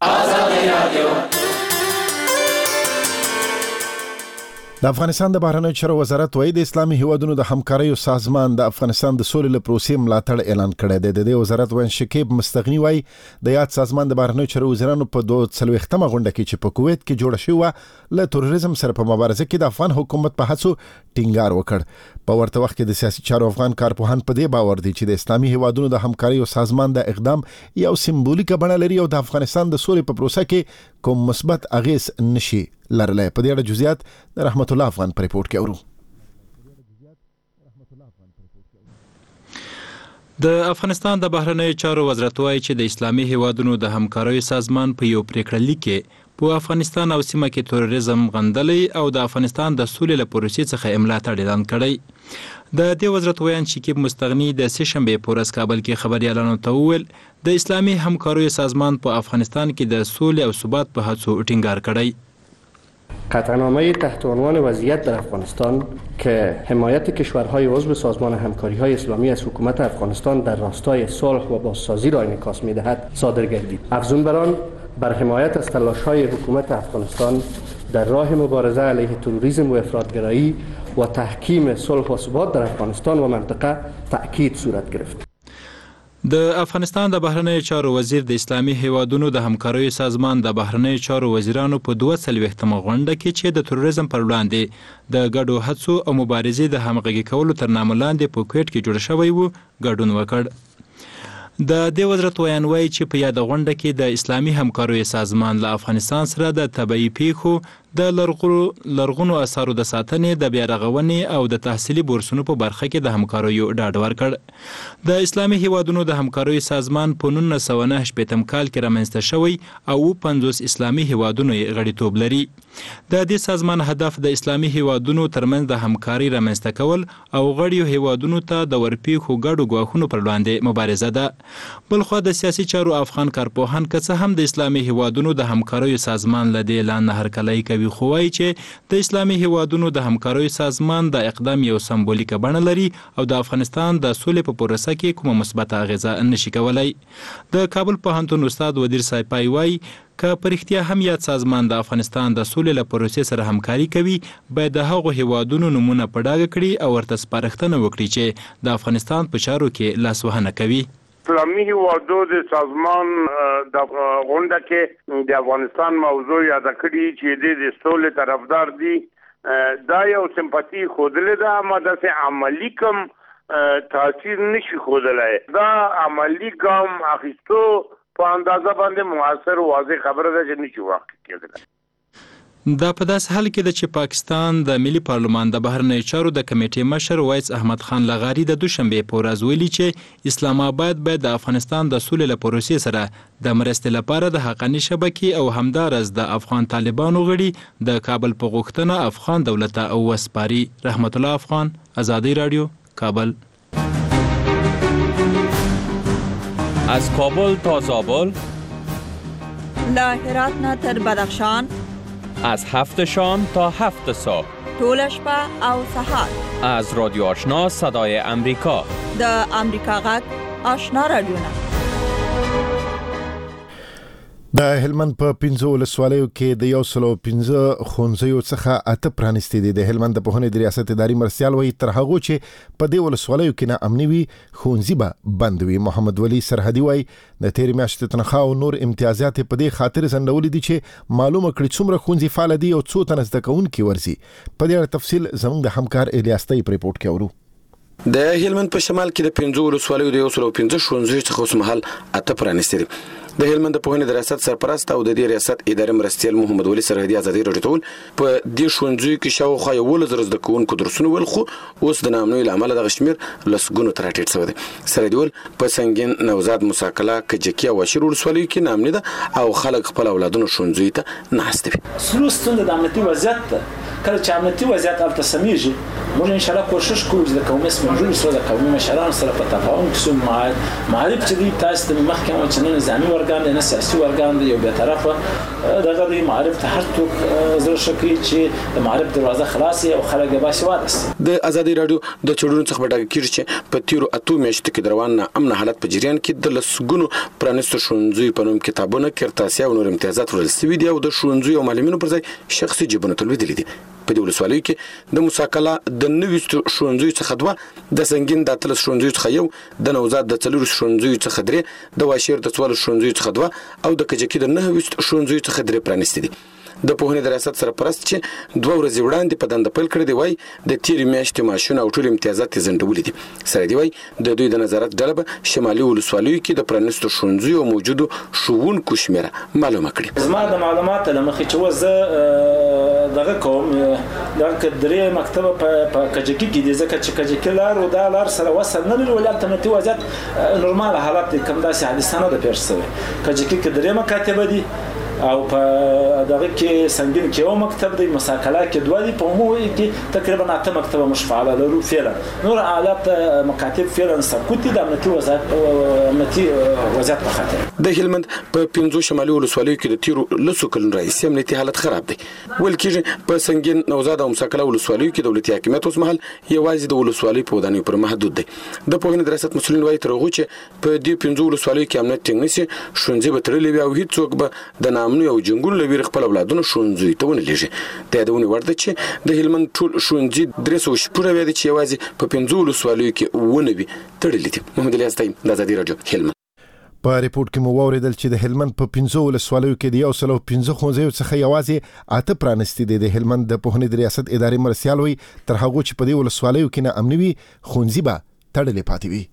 د افغانستان د بهرنیو چارو وزارت وايي د اسلامي هیوادونو د همکاریو سازمان د افغانستان د سولې له پروسې ملاتړ اعلان کړی دی. د دې وزارت وین شکیب مستغنی وايي د یاد سازمان د بهرنیو چارو وزیرانو په دوه څلوېښتمه غونډه کې چې په کویت کې جوړه شوې وه له تروریزم سره په مبارزه کې د افغان حکومت په هڅو ټینګار وکړ. په ورته وخت کې د سیاسي چارو افغان کارپوهان په دې باور دي چې د اسلامي هیوادونو د همکاریو سازمان د اقدام یو سمبولیکه بڼه لري او د افغانستان د سولې په پروسه کې کوم مثبت اغیز نشي لرلای. په دې اړه جزئیات د رحمت الله افغان په ریپورت کې اورو. د افغانستان د بهرنیو چارو وزارت وايي چې د اسلامي هیوادونو د همکاریو سازمان په یو پریکړه لیک کې په افغانستان او سیمه کې تروریزم غندلی او د افغانستان د سولې له پروسې څخه ملاتړ اعلان کړی. د دې وزارت ویان شکیب مستغنی د سه شنبه په ورځ کابل کې خبريالانو ته وویل د اسلامي همکاریو سازمان په افغانستان کې د سولې او ثبات په هڅو ټینګار کړی. قطعنامه تحت عنوان وضعیت در افغانستان که حمایت کشورهای عضو سازمان همکاری‌های اسلامی از حکومت افغانستان در راستای صلح و بازسازی را انعکاس می‌دهد صادر گردید. افزون بر آن بر حمایت از تلاش‌های حکومت افغانستان در راه مبارزه علیه تروریسم و افراطگرایی و تحکیم صلح و ثبات در افغانستان و منطقه تأکید صورت گرفت. د افغانستان د بهرنیو چارو وزیر د اسلامي هیوادونو د همکاریو سازمان د بهرنیو چارو وزیرانو په دوه څلوېښتمه غونډه کې چې د تروریزم پر وړاندې د ګډو هڅو او مبارزې د همغږي کولو تر نامه لاندې په کویټ کې جوړ شوی و ګډون وکړ. د دې وزارت ویان وایي چې په یاد غونډه کې د اسلامي همکاریو سازمان له افغانستان سره د طبعي پیښو د لرغونو اثارو د ساتنې د بیا رغونې او د تحصیلي بورسونو په برخه کې د همکاریو ډاډ ورکړ. د اسلامي هیوادونو د همکاریو سازمان په نولس سوه نهه شپېتم کال کې رامنځته شوی او اووه پنځوس اسلامي هیوادونو یې غړیتوب لري. د دې سازمان هدف د اسلامي هیوادونو ترمنځ د همکاري رامنځته کول او غړیو هیوادونو ته د ورپېښو ګډو ګواښونو پر وړاندې مبارزه ده. بلخوا د سیاسي چارو افغان کارپوهان که څه هم د اسلامي هیوادونو د همکاریو سازمان له دې اعلان نه هرکلی کوي، خو وایي چې د اسلامي هیوادونو د همکاریو سازمان د اقدام یو سمبولیکه بڼه لري او د افغانستان د سولې په پروسه کې کومه مثبته اغیزه نشي کولی. د کابل پوهنتون استاد ودیر سایپای وایي که په رښتیا هم یاد سازمان د افغانستان د سولې له پروسې سره همکاري کوي، باید د هغو هیوادونو نومونه په ډاګه کړي او ورته سپارښتنه وکړي چې د افغانستان په چارو کې لاسوهنه کوي. اسلامي هیوادو د سازمان د غونډه کې د افغانستان موضوع یاد کړي چې د سولې طرفدار دي. دا یو سمپاتي خوده ده، اما د عملی کوم تاثیر نشي خودلای. دا عملی ګام اخیستو په اندازه باندې موثر او واضح خبره ده چې نشي واقع کېدل. دا په داس حال کې ده چې پاکستان د ملي پارلمان د بهرنیو چارو د کمیټې مشر وایس احمد خان لغاري د دوشنبه په ورځ ویلي چې اسلام آباد باید د افغانستان د سولې له پروسې سره د مرستې لپاره د حقاني شبکې او همدارس د افغان طالبانو غړي د کابل په غوښتنه افغان دولت او وسپاري. رحمت الله افغان، آزادی رادیو، کابل. از کابل تا زابل، له هرات نه تر بدخشان، از هفت شام تا هفت صبح، طول شپه او سحر، از رادیو آشنا صدای امریکا، د امریکا غږ آشنا رادیو نه. د هلمند په پنځو ولسوالیو کې د یو سلو پنځه ښوونځیو څخه اته پرانیستي دي. د هلمند د پوهنې د ریاست اداري مرستیال وایي تر هغو چې په دې ولسوالیو کې نا امني وي ښوونځي به بند وي. محمد ولی سرحدي وایي د تېرې میاشتې تنخواه او نور امتیازات په دې خاطر ځنډولي دي چې معلومه کړي څومره ښوونځي فعال دي او څو تنه زده کوونکي ورځي. په دې اړه تفصیل زموږ د همکار الیاس طیب ریپورټ کې اورو. د هلمند په شمال کې د پنځو ولسوالیو د یو سلو پنځه ښوونځیو څخه اوس مهال اته پرانیستي دي. د هلمند د پوهنې د ریاست سرپرست او د دې ریاست اداري مرستیال محمد ولی سرحدي آزادي رادیو ته په دې ښوونځیو کې شاوخوا یولس زره زده کوونکو درسونه ویل، خو اوس د ناامنۍ له امله دغه شمېر لسګونو ته راټیټ شوی دی. سرحدي ویل په سنګین، نوزاد، موسی، کجکي او واشیر ولسوالیو کې ناامني ده او خلک خپل اولادونو ښوونځیو ته ناست وي. سلو ستونزه د امنیتي وضعیت ده. کله چې امنیتي وضعیت هلته سمیږي، موږ انشاءالله کوشش کوو چې د قومي سمجوړي سره د قومي مشرانو سره په تفاهم کې سو معارف چې دوی تاسو ته مخکې هم چې نه نظامي ورګان دی نه سیاسي ورګان دی، یو بېطرفه دغه دوی معارف ته هر څوک زړه ښه کوي چې د معارف دروازه خلاص او خلک یې باسواده سي. د آزادي رادیو د چړونو څخه ډاګه کیږي چې په تیرو اتو میاشتو کې د روان امن حالت په جریان کې د لسګونو پرانیستو ښوونځیو په نوم کتابونه، کرتاسیا او نور امتیازات وړل شوي دي او د ښوونځیو او معلمینو پر ځای شخصي جیبونه ته لوېدلي دي. په دې ولسوالیو کې د موسی د نویستو ښوونځیو څخه دوه، د سنګین د اتلس ښوونځیو څخه یو، د نوزاد د څلورو ښوونځیو څخه درې، د واشیر د څوارلس ښوونځیو څخه دوه او د کجکي د نهه ویشت ښوونځیو څخه درې پرانیستي دي. د پوهنې د ریاست سرپرست چې دوه ورځې وړاندې په دنده پیل کړی دی وایي د تېرې میاشتې معاشونه او ټول امتیازات یې ځنډولي دي. سرحدي وایي د دوی د نظارت ډله به شمالي ولسوالیو کې د پرانیستو ښوونځیو او موجودو ښوونکو شمېره معلومه کړي. زما د معلوماتو له مخې چې اوس زه دغه کوم دغه درې مکتبه په کجکي کې دي، ځکه چې کجکي لار او دا لار سره وصل نه لري، ولې هلته امنیتي وضعیت نورمال حالت دی، کوم داسې حادثه نه ده پېښ شوې. کجکي کې درې مکاتبه دي او په دغه کې سنگین کې یو مکتب دی، مساکلا کې دوه دي، په عمومي کې تقریبا اته مکتبه مشفعاله لرو. فعلا نور حالات مکاتب فعلا سقوط دي د امنیتي وضعیت امنیتي وضعیت په خاطر. د هلمند په پنځو شمالي ولسوالیو کې د تیرو لسو کلونو راهیسې امنیتي حالت خراب دی. ویل کېږي په سنگین، نوزاد او مساکلا ولسوالیو کې دولتي حاکمیت اوس مهال یوازې د ولسوالیو په ودانیو پر محدود دی. د پوهنې د ریاست مسؤلین وایي تر هغو چې په دې پنځو ولسوالیو کې امنیت ټینګ نشي، ښوونځي به تړلي وي او هېڅوک به د ناامنۍ او جنګونو له ویرې خپل اولادونه ښوونځیو ته ونه لېږي. د یادونې وړ ده چې د هلمند ټول ښوونځي درې سوه شپږ اویا دي چې یوازې په پنځو ولسوالیو کې اووه نوي تړلي دي. محمد الیاس طیب، د ازادي راډیو، هلمند. په ریپورت کې مو واوریدل چې د هلمند په پنځو ولسوالیو کې د یو سلو پنځه ښوونځیو څخه یوازې اته پرانیستي دي. د هلمند د پوهنې د ریاست اداري مرستیال وایي تر هغو چې په دې ولسوالیو کې نا امني وي ښوونځي به تړلي پاتې وي.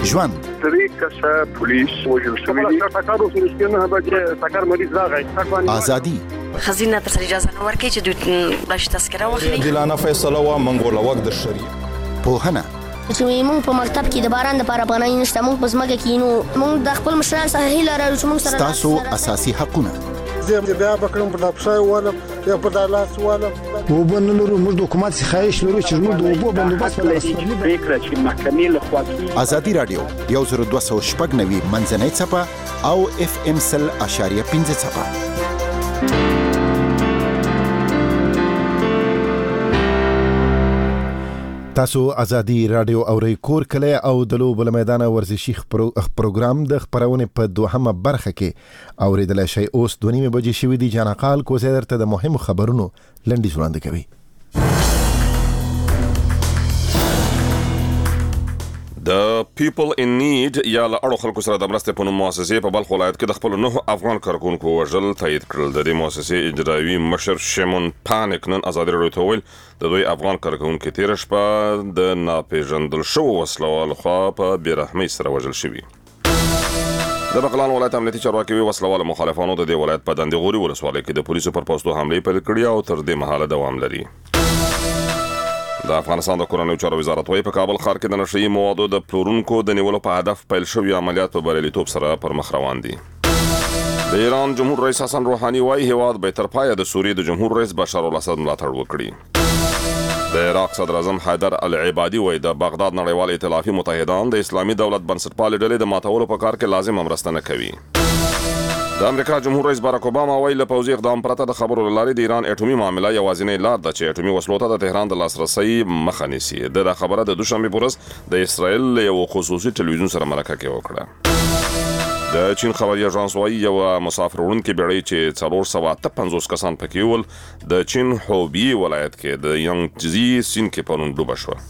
ژوند درې کسه پولیس وژل شوي دي ټاکارو سره به ټاکار مریض راغی ازادي خزینه تر اجازه نه ورکړي چې دوی باش تذکره واخلي دلانه فیصله وا منګول وخت د شریعت پوهنه چې موږ په مکتب کې د باران لپاره پناه نشته موږ په ځمکه کې نو موږ د خپل مشران سره هیله لرو چې موږ سره تاسو اساسي حقونه زه بیا بکرم په دپښای ولم یا په دالاس ولم وبنلرو موږ د حکومت څخه خواهش لرو چې موږ د اوبو بندوبست ولرو پریکړه چې محکمې له خوا کیږي. ازادي رادیو یو زر دوه سوه شپږ نوي منځنۍ څپه او اف ام سل اشاریه پنځه څپه. تاسو ازادي رادیو اورئ کور کله او د لوبو له میدان ورزشي پروګرام د خبرونه په دوهمه برخه کې اوریدل شي. اوس دوه نیمه بجې شوې دي. جانقال کوزه درته د مهمو خبرونو لنډیز وړاندې کوي. د پیپل ان نیډ یا له اړو خلکو سره د مرستې په نوم مؤسسې په بلخ ولایت کې د خپل نهو افغان کارکونکو وژل تایید کړل. د دې مؤسسې اجرایي مشر شیمون پانیک نن ازادي راډیو ته ویل د دوی افغان کارکونکو تیر شپه د ناپېژندل شوو وسلوالو خوا په بېرحمۍ سره وژل شوي. د بغلان ولایت امنیتي چارواکي وی وسلوال مخالفانو د دې ولایت په دندې غوري ولسوالۍ کې د پولیسو پر پوسټو حملې پیل کړې او تر دې مهاله دوام لري. د افغانستان د کورنیو چارو وزارت وايي په کابل ښار کې د نشهیي موادو د پلورونکو د نیولو په هدف پیل شوي عملیات په بریالیتوب سره پر مخ روان دي. د ایران جمهور رئیس حسن روحاني وايي هیواد به تر پایه د سوریې د جمهور رئیس بشار الاسد ملاتړ وکړي. د عراق صدر اعظم حیدر العبادي وايي د بغداد نړیوال ائتلافي متحدان د اسلامي دولت بنسټپالې ډلې د ماتولو په کار کې لازم مرسته نه کوي. د امریکا جمهور رئیس باراک اوباما وايي له پوځي اقدام پرته د خبرو لارې د ایران اټومي معامله یوازینۍ لار ده چې اټومي وسلو ته د تهران د لاسرسي مخه نیسي. د خبره د دوشنبه په ورځ د اسرائیل له یو خصوصي ټلویزیون سره مرکه کې وکړه. د چین خبري اژانس وايي یو مسافر وړونکي بیړۍ چې څلور سوه اته پنځوس کسان پکې ول د چین هوبي ولایت کې د یانګزي سیند کې پرون ډوبه شوه.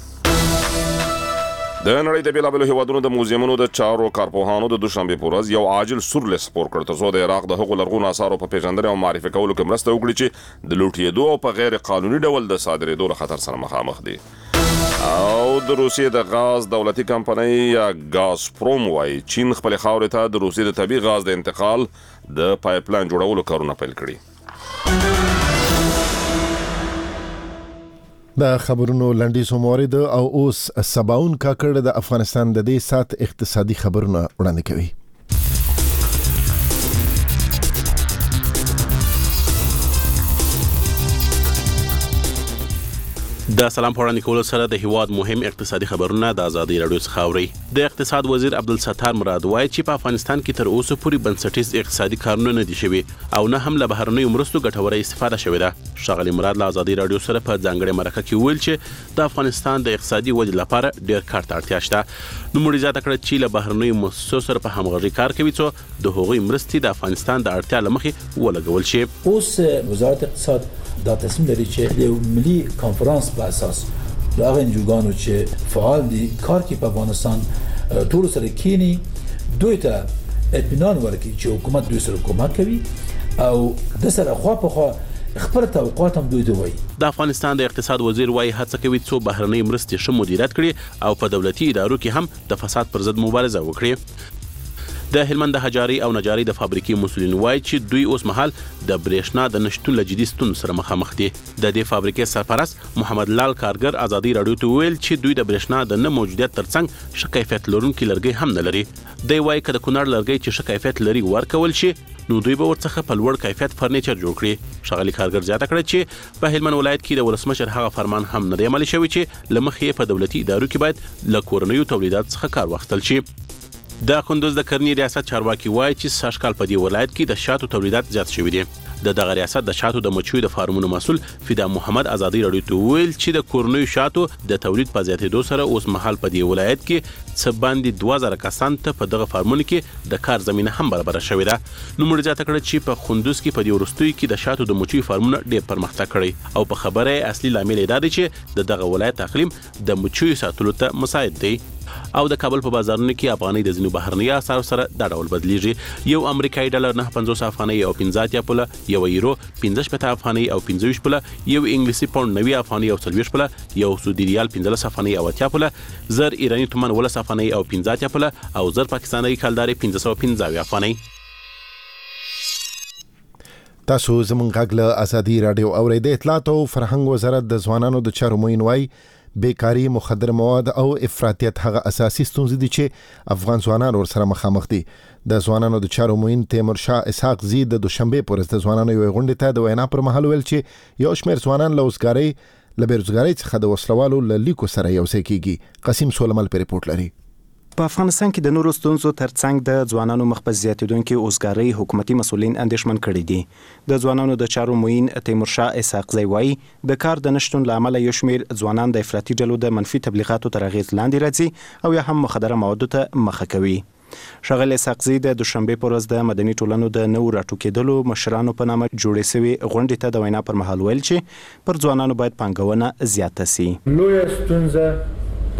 د نړۍ د بیلابیلو هیوادونو د موزیمونو د چارو کارپوهانو د دوشنبه په ورځ یو عاجل سور لیست خپور کړ ترڅو د عراق د هغو لرغونو آثارو په پیژندنې او معرفي کولو کې مرسته وکړي چې د لوټېدو او په غیر قانوني ډول د صادرېدو له خطر سره مخامخ دي. او د روسیې د غاز دولتي کمپنۍ یا ګازپروم وايي چین خپل خاورې ته د روسیې د طبیعي غاز د انتقال د پایپ لاین جوړولو کارونه پیل کړي. د خبرونو لنډیز موارد او اوس سباون کاکړ د افغانستان د دې سات اقتصادي خبرونه وړاندې کوي. د سلام پوړاندې کولو سره د هیواد مهم اقتصادي خبرونه د ازادي رادیو څخه اوري. د اقتصاد وزیر عبدالستار مراد وایي چې په افغانستان کې تر اوسه پورې بنسټیز اقتصادي کارونه نه دي شوي او نه هم له بهرنیو مرستو ګټوره استفاده شوې ده. ښاغلي مراد له ازادي رادیو سره په ځانګړې مرکه کې ویل چې د افغانستان د اقتصادي ودې لپاره ډېر کار ته اړتیا شته. نوموړي زیاته کړه چې له بهرنیو مؤسسو سره په همغږي کار کوي څو د هغوی مرستې د افغانستان د اړتیا له مخې ولګول شي. اوس وزارت اقتصاد دا تصمیم لري چې د ملي کانفرنس په اساس د هغه انجوګانو چې فعال دي کار کوي په افغانستان ټول سره کینی دوی ته اطمینان ورکړي چې حکومت دوی سره کومک کوي او د سره خوا په خوا خبر توقعات هم دوی ته وایي. د افغانستان د اقتصاد وزیر وايي هڅه کوي څو بهرنۍ مرستې ښه مدیریت کړي او په دولتي ادارو کې هم د فساد پر ضد مبارزه وکړي. د هلمند د حجاري او نجاري د فابریکې مسؤلین وایي چې دوی اوس مهال د برېښنا د نشټون له جدي ستونزو سره مخامخ دي. د دې فابریکې سرپرست محمد لال کارګر ازادي رادیو ته ویل چې دوی د برېښنا د نه موجودیت ترڅنګ ښه کیفیت لرونکي لرګي هم نه لري. دی وایي که د کونړ لرګي چې ښه کیفیت لري ورکول شي نو دوی به ورڅخه په لوړ کیفیت فرنیچر جوړ کړي. ښاغلي کارګر زیاته کړه چې په هلمند ولایت کې د ولسمشر هغه فرمان هم نه دی عملي شوی چې له مخې په دولتي ادارو کې باید له کورنیو تولیدات څخه کار واخیستل شي. د کندوز د کرنی ریاست چارواکي وایي چې سږکال په دې ولایت کې د شاتو تولیدات زیات شوي دي. د دغه ریاست د شاتو د مچیو د فارمونو مسؤل فدا محمد ازادي رادیو ته ویل چې د کورنیو شاتو د تولید په زیاتېدو سره اوس مهال په دې ولایت کې څه باندې دوه زره کسان ته په دغه فارمونو کې د کار زمینه هم برابره شوې ده. نوموړي زیاته کړه چې په کندوز کې په دې وروستیو کې د شاتو د مچیو فارمونه ډېر پرمختګ کړی او په خبره اصلي لامل دا دی چې د دغه ولایت اقلیم د مچیو ساتلو ته مساعد دی. او د کابل په بازارونو کې افغاني د ځینو بهرني اسعارو سره دا ډول بدلیږي. یو امریکایي ډالر نه پنځوس افغاني او پنځه اتیا پوله، یو یورو پنځه شپږ افغاني او پنځه ویشت پوله، یو انګلیسي پاوند نوي افغاني او څلور پوله، یو سعودي ریال پنځلس افغاني او اتیا پوله، زر ایرانی تومان ولس افغاني او پنځه اتیا پوله او زر پاکستاني کلداري پنځه سوه پنځه افغاني. تاسو زمونږ غږ له ازادي رادیو اورئ. د اطلاعات او فرهنګ وزارت د ځوانانو د چارو معین وایي بیکاری، مخدر مواد او افراطیت هغه اساسي ستونزې دي چې افغان ځوانان ورسره مخامخ دي. د ځوانانو د چارو معین تیمورشاه اسحاق زی د دوشنبه پر ورځ د ځوانانو یو غونډه ته د وینا پر مهال ویل چې یو شمېر ځوانان له وزګارۍ له بیروزګارۍ څخه د وسلوالو له لیکو سره یو ځای کیږي. قاسم سولمل په ریپورت لري. په افغانستان کې د نورو ستونزو ترڅنګ د ځوانانو مخ په زیاتېدونکي اوزګارۍ حکومتي مسؤلین اندېښمن کړي دي. د ځوانانو د چارو معین تیمورشاه اسحاق زی وایي د کار د نشټون له امله یو شمېر ځوانان د افراطي ډلو د منفي تبلیغاتو تر اغېز لاندې راځي او یا هم مخدره موادو ته مخه کوي. ښاغلی اسحاق زی د دوشنبې پر ورځ د مدني ټولنو د نوو راټوکېدلو مشرانو په نامه جوړې شوې غونډې ته د وینا پر مهال ویل چې پر ځوانانو باید پانګونه زیاته سي. لویه ستونزه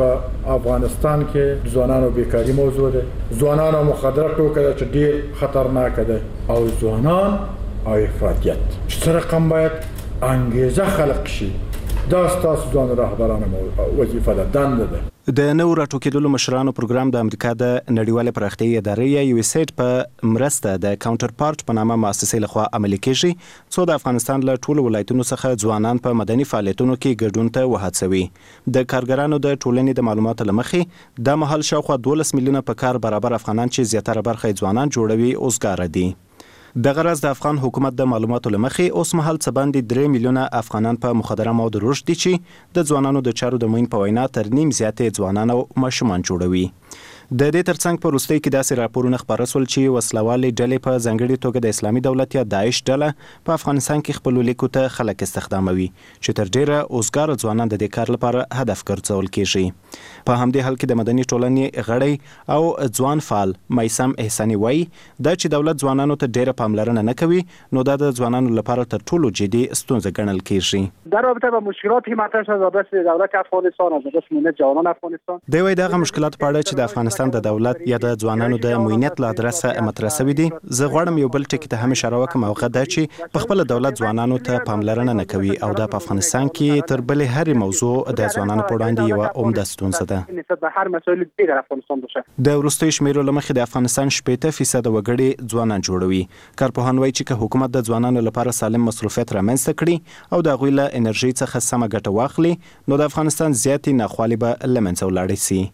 په افغانستان کې ځوانانو بیکاری موضوع ده. ځوانانو مخدره ټوکه ده چې ډیر خطرناک ده او ځوانان او افراطیت چې سره رقم باید انګیزه خلق شي. دا ستاسو ځوان رهبرانو وظیفه ده، دنده ده. د نو راټوکېدلو مشرانو پروګرام د امریکا د نړیوالې پراختیایي ادارې یو سیټ په مرسته د کاونټر پارت په نامه مؤسسې لخوا عملي کیږي، څو د افغانستان له ټولو ولایتونو څخه ځوانان په مدني فعالیتونو کې ګډون ته وهڅوي. د کارګرانو د ټولنې د معلوماتو له مخې د مهال شاوخوا دولس میلیونه په کار برابر افغانان چې زیاتره برخه ځوانان جوړوي اوزګاره دي. د غرض د افغان حکومت د معلوماتو لمخې اوس مهال څه باندې درې میلیونه افغانان په مخدره موادو روږدي دي چې د ځوانانو د چارو د معین په وینا تر نیم زیاتې ځوانان او ماشومان جوړوي. د دې ترڅنګ په وروستۍ کې داسې راپورونه خپاره شول چې وسلوالې ډلې په ځانګړي توګه د اسلامي دولت یا داعش ډله په افغانستان کې خپلو لیکو ته خلک استخداموي چې تر ډیره اوزګاره ځوانان د دې کار لپاره هدف ګرځول کیږي. په همدې حال کې د مدني ټولنې غړی او ځوان فعال میثم احساني وایي دا چې دولت ځوانانو ته ډیره پاملرنه نه کوي نو دا د ځوانانو لپاره تر ټولو جدي ستونزه ګڼل کیږي. در رابطه با مشکلاتی مطرح شد از دست دولت افغانستان از دست ملت جوانان افغانستان دوی وایي دغه مشکلات په اړه چې د افغانستان د دولت یا د ځوانانو د موینت له ادرسه مطرح شوي دي. زه غواړم یو بل ټکي ته هم اشاره وکړم او هغه دا چې په خپل دولت ځوانانو ته پاملرنه نه کوي او دا په افغانستان کې تر بلې هرې موضوع د ځوانانو په وړاندې یوه عمده ستونزه ده. نسبت به هر مسایل دیگر افغانستان باشه. د وروستیو شمیرو له مخې د افغانستان شپېته فیصده وګړي ځوانان جوړوي. کارپوهان وایي چې که حکومت د ځوانانو لپاره سالم مصروفیت رامنځته کړي او د هغوی له انرژۍ څخه سمه ګټه واخلي نو د افغانستان زیاتې ناخوالې به له منځه ولاړې سي.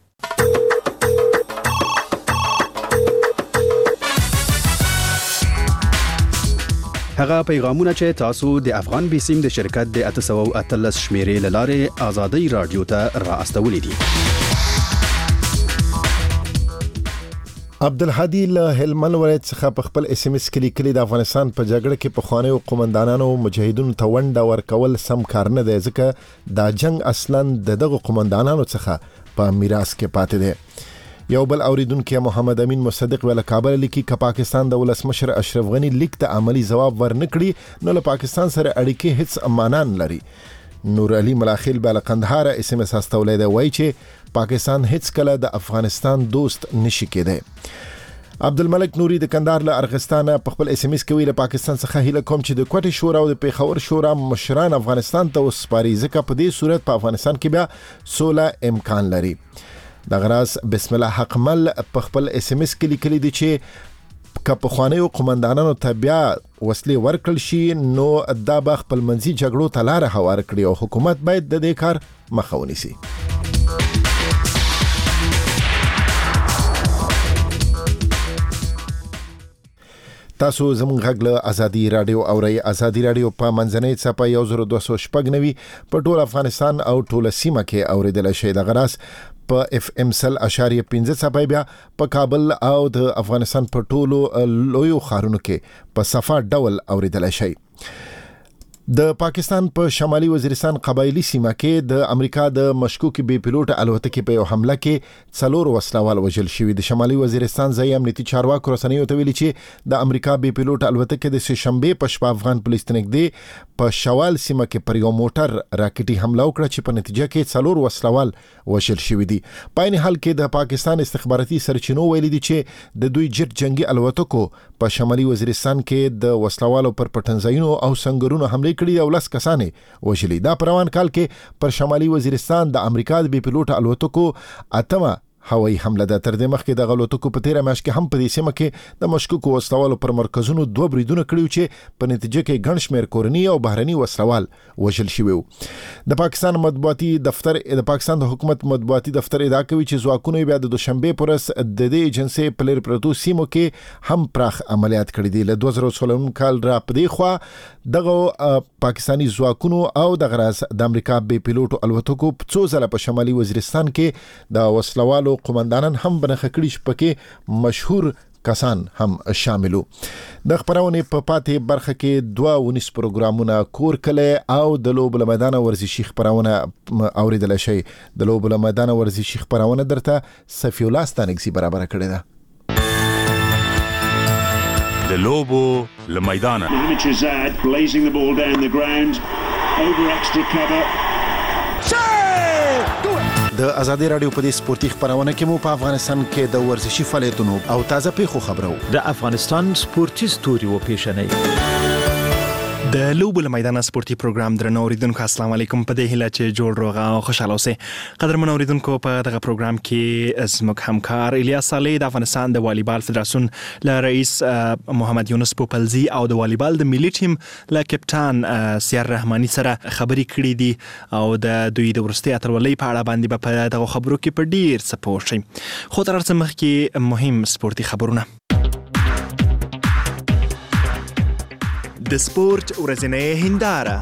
هغه پیغامونه چې تاسو د افغان بیسیم د شرکت د اته سوه او اتلس شمیرې له لارې ازادي رادیو ته را استولې دي. عبدالهادي له هلمند ولایت څخه په خپل اس ام اس کې لیکلي د افغانستان په جګړه کې پخوانیو قومندانانو مجاهدینو ته ونډه ورکول سم کار نه دی ځکه دا جنگ اصلا د دغه قومندانانو څخه په میراث کې پاتې دی. یو بل اوریدونکو محمد امین مصدق ویل کابل لیکي ک پاکستان د ولسمشر اشرف غنی لیک ته عملی جواب ورنکړي نو له پاکستان سره اړیکې هیڅ امانان لري. نور علي ملاخیل بل قندهار اس ام اس استولې دی وایي چې پاکستان هیڅ کله د افغانستان دوست نشي کېدی. عبدالملک نوري د کندهار له ارغستانه په خپل اس ام اس کې ویل پاکستان څخه هیله کوم چې د کوټي شورا او د پیښور شورا مشران افغانستان ته وسپاري ځکه په دې صورت په افغانستان کې بیا سوله امکان لري. د غراس بسم الله حق مل په خپل اس ام اس کې لیکلي دي چې که په خوانیو قومندانانو ته بیا وسلې ورکړل شي نو دا به خپل منځي جګړو ته لاره هواره کړي او حکومت باید د دې کار مخه ونیسي. تاسو زموږ غږ له ازادي رادیو اورئ. ازادي رادیو په منځنۍ څپه یو زر دوه سوه شپږ نوي په ټول افغانستان او ټوله سیمه کې اوریدل شي. د غراس په اف ام سل اشاریه پنځه څپه بیا په کابل او د افغانستان په ټولو لویو ښارونو کې په صفه ډول اوریدل شي. د پاکستان په شمالي وزیرستان قبایلی سیمه کې د امریکا د مشکوک بي پيلوټ الوتکې په یو حمله کې څلور وسلوال وژل شوي. د شمالي وزیرستان ځایي امنیتي چارواکو رسنیو ته ویلي چې د امریکا بي پيلوټ الوتکې د سه شنبه په شپه افغان پولیس ته نږدې په شوال سیمه کې پر یو موټر راکټي حمله وکړه چې په نتیجه کې څلور وسلوال وژل شوي دي. په عین حال کې د پاکستان استخباراتي سرچینو ویلي دي چې د دوی جټ جنگي الوتکو په شمالي وزیرستان کې د وسلوالو پر پټنځایونو او سنگرونو حمله کړي او لس کسانې وژلي. دا په روان کال کې پر شمالي وزیرستان د امریکا د بي پيلوټ الوتکو اتمه هوایي حمله ده. تر دې مخکې د الوتکو په تیره میاشت کې هم په دې سیمه کې د مشکوکو وسلوالو پر مرکزونو دوه بریدونه کړي چې په نتیجه کې ګڼ شمېر کورني او بهرني وسلوال وژل شوي وو. د پاکستان مطبوعاتي دفتر د پاکستان د حکومت مطبوعاتي دفتر ادعا کوي چې ځواکونو بیا د دوشنبه پر ورځ د دې ایجنسي په لری پروتو سیمو کې هم پراخ عملیات کړي دي. له دوه زره څلورم کال را پدې خو دغه پاکستانی ځواکونو او د غراز د امریکا بي پيلوټ الوتکو په څو ځله په شمالي وزیرستان کې د وسلوالو قومندانان هم بنخ کړي چې پکې مشهور کسان هم شاملو. د خبرونه په پاتې برخه کې دوه ونیس پروګرامونه کور کله او د لوبل میدان ورزشي خبرونه اوریدل شي. د لوبل میدان ورزشي خبرونه درته صفی الله ستانګسي برابر کړی ده. د لوبو له میدانه blazing the ball down the ground over extra cover. د ازادي رادیو په دې سپورتي خبرونه کې مو په افغانستان کې د ورزشي فعالیتونو او تازه پیښو خبرو. د افغانستان سپورتي ستوري و پیښنې د لوبو له میدان سپورتي پروګرام درنو اوریدونکو السلام علیکم. په دې هیله چې جوړ روغه او خوشاله اوسئ. قدرمن اوریدونکو په دغه پروګرام کې زموږ همکار الیاس صالح د افغانستان د والیبال فدراسیون له رئیس محمد یونس پوپلزی او د والیبال د ملي ټیم له کپټان سیار رحماني سره خبرې کړې دي او د دوی د ورستي اتلولۍ په اړه باندې په دغه خبرو کې په ډیر څه پوه شئ. خو تر څه مخکې مهم سپورتي خبرونه. د سپورت ورځنۍ هنداره.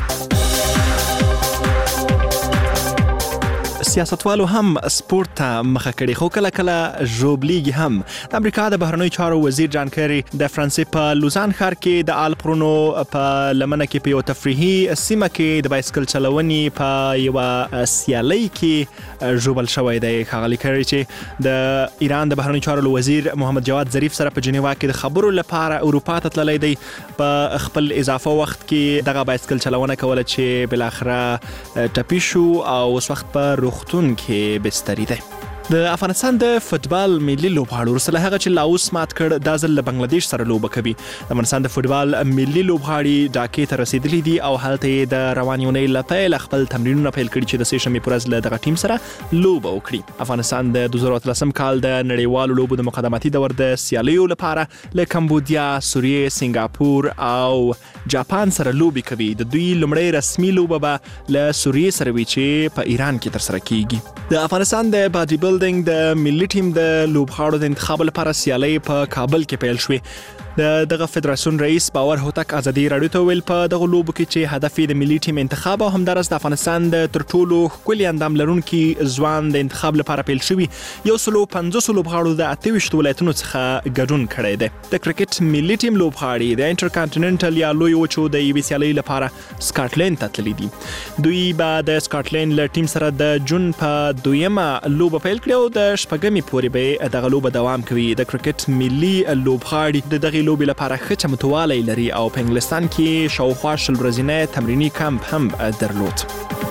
سیاستوالو هم سپورت ته مخه کړي خو کله کله ژوبلیږي هم. د امریکا د بهرنیو چارو وزیر جان کری د فرانسې په لوزان ښار کې د آلپرونو په لمنه کې په یو تفریحي سیمه کې د بایسکل چلونې په یو سیالۍ کې ژوبل شوی دی. ښاغلي کری چې د ایران د بهرنیو چارو وزیر محمد جواد ظریف سره په جنیوا کې د خبرو لپاره اروپا ته تللی دی په خپل اضافه وخت کې دغه بایسکل چلونه کوله چې بالاخره ټپي شو او اوس وخت په روغتون کې بستری دی. د افغانستان د فوتبال ملي لوبغاړو وروسته هغه چې لاوس مات کړ دا ځل له بنگلاديش سره لوبه کوي. د افغانستان د فوتبال ملي لوبغاړي ډاکې ته رسیدلي دي او هلته د روان یونۍ له پیل خپل تمرینونه پیل کړي چې د سه شنبې پر ورځ له دغه ټیم سره لوبه وکړي. افغانستان د دوه زره اتلسم کال د نړیوالو لوبو د مقدماتي دور د سیالیو لپاره له کمبودیا، سوریې، سنگاپور او جاپان سره لوبي کوي. د دوی لومړی رسمي لوبه به له سوریې سره وي چې په ایران کې تر سره کیږي. د افغانستان د باډي بلډینګ د ملي ټیم د لوبغاړو د انتخاب لپاره سیالۍ په کابل کې پیل شوې. د دغه فدراسیون رئیس باور هوتک ازادي رادیو ته ویل په دغه لوبو کې چې هدف د ملي ټیم انتخاب او همدارس د افغانستان د تر ټولو ښکلي اندام لرونکي ځوان د انتخاب لپاره پیل شوي. یو سلو پنځوس لوبغاړو د اته ویشت ولایتونو څخه ګډون کړی دی. د کرکټ ملي ټیم لوبغاړي د انټرکانټیننټل یا لوی وچو د یوې سیالۍ لپاره سکاټلند ته تللي دي. دوی به د سکاټلند له ټیم سره د جون په دویمه لوبه پیل کړي او د شپږمې پورې به دغه لوبه دوام کوي. د کرکټ ملي لوبغاړي د دغه لوبې لپاره ښه چمتوالی لري او په انګلستان کې شاوخوا شل ورځنی تمریني کمپ هم درلود.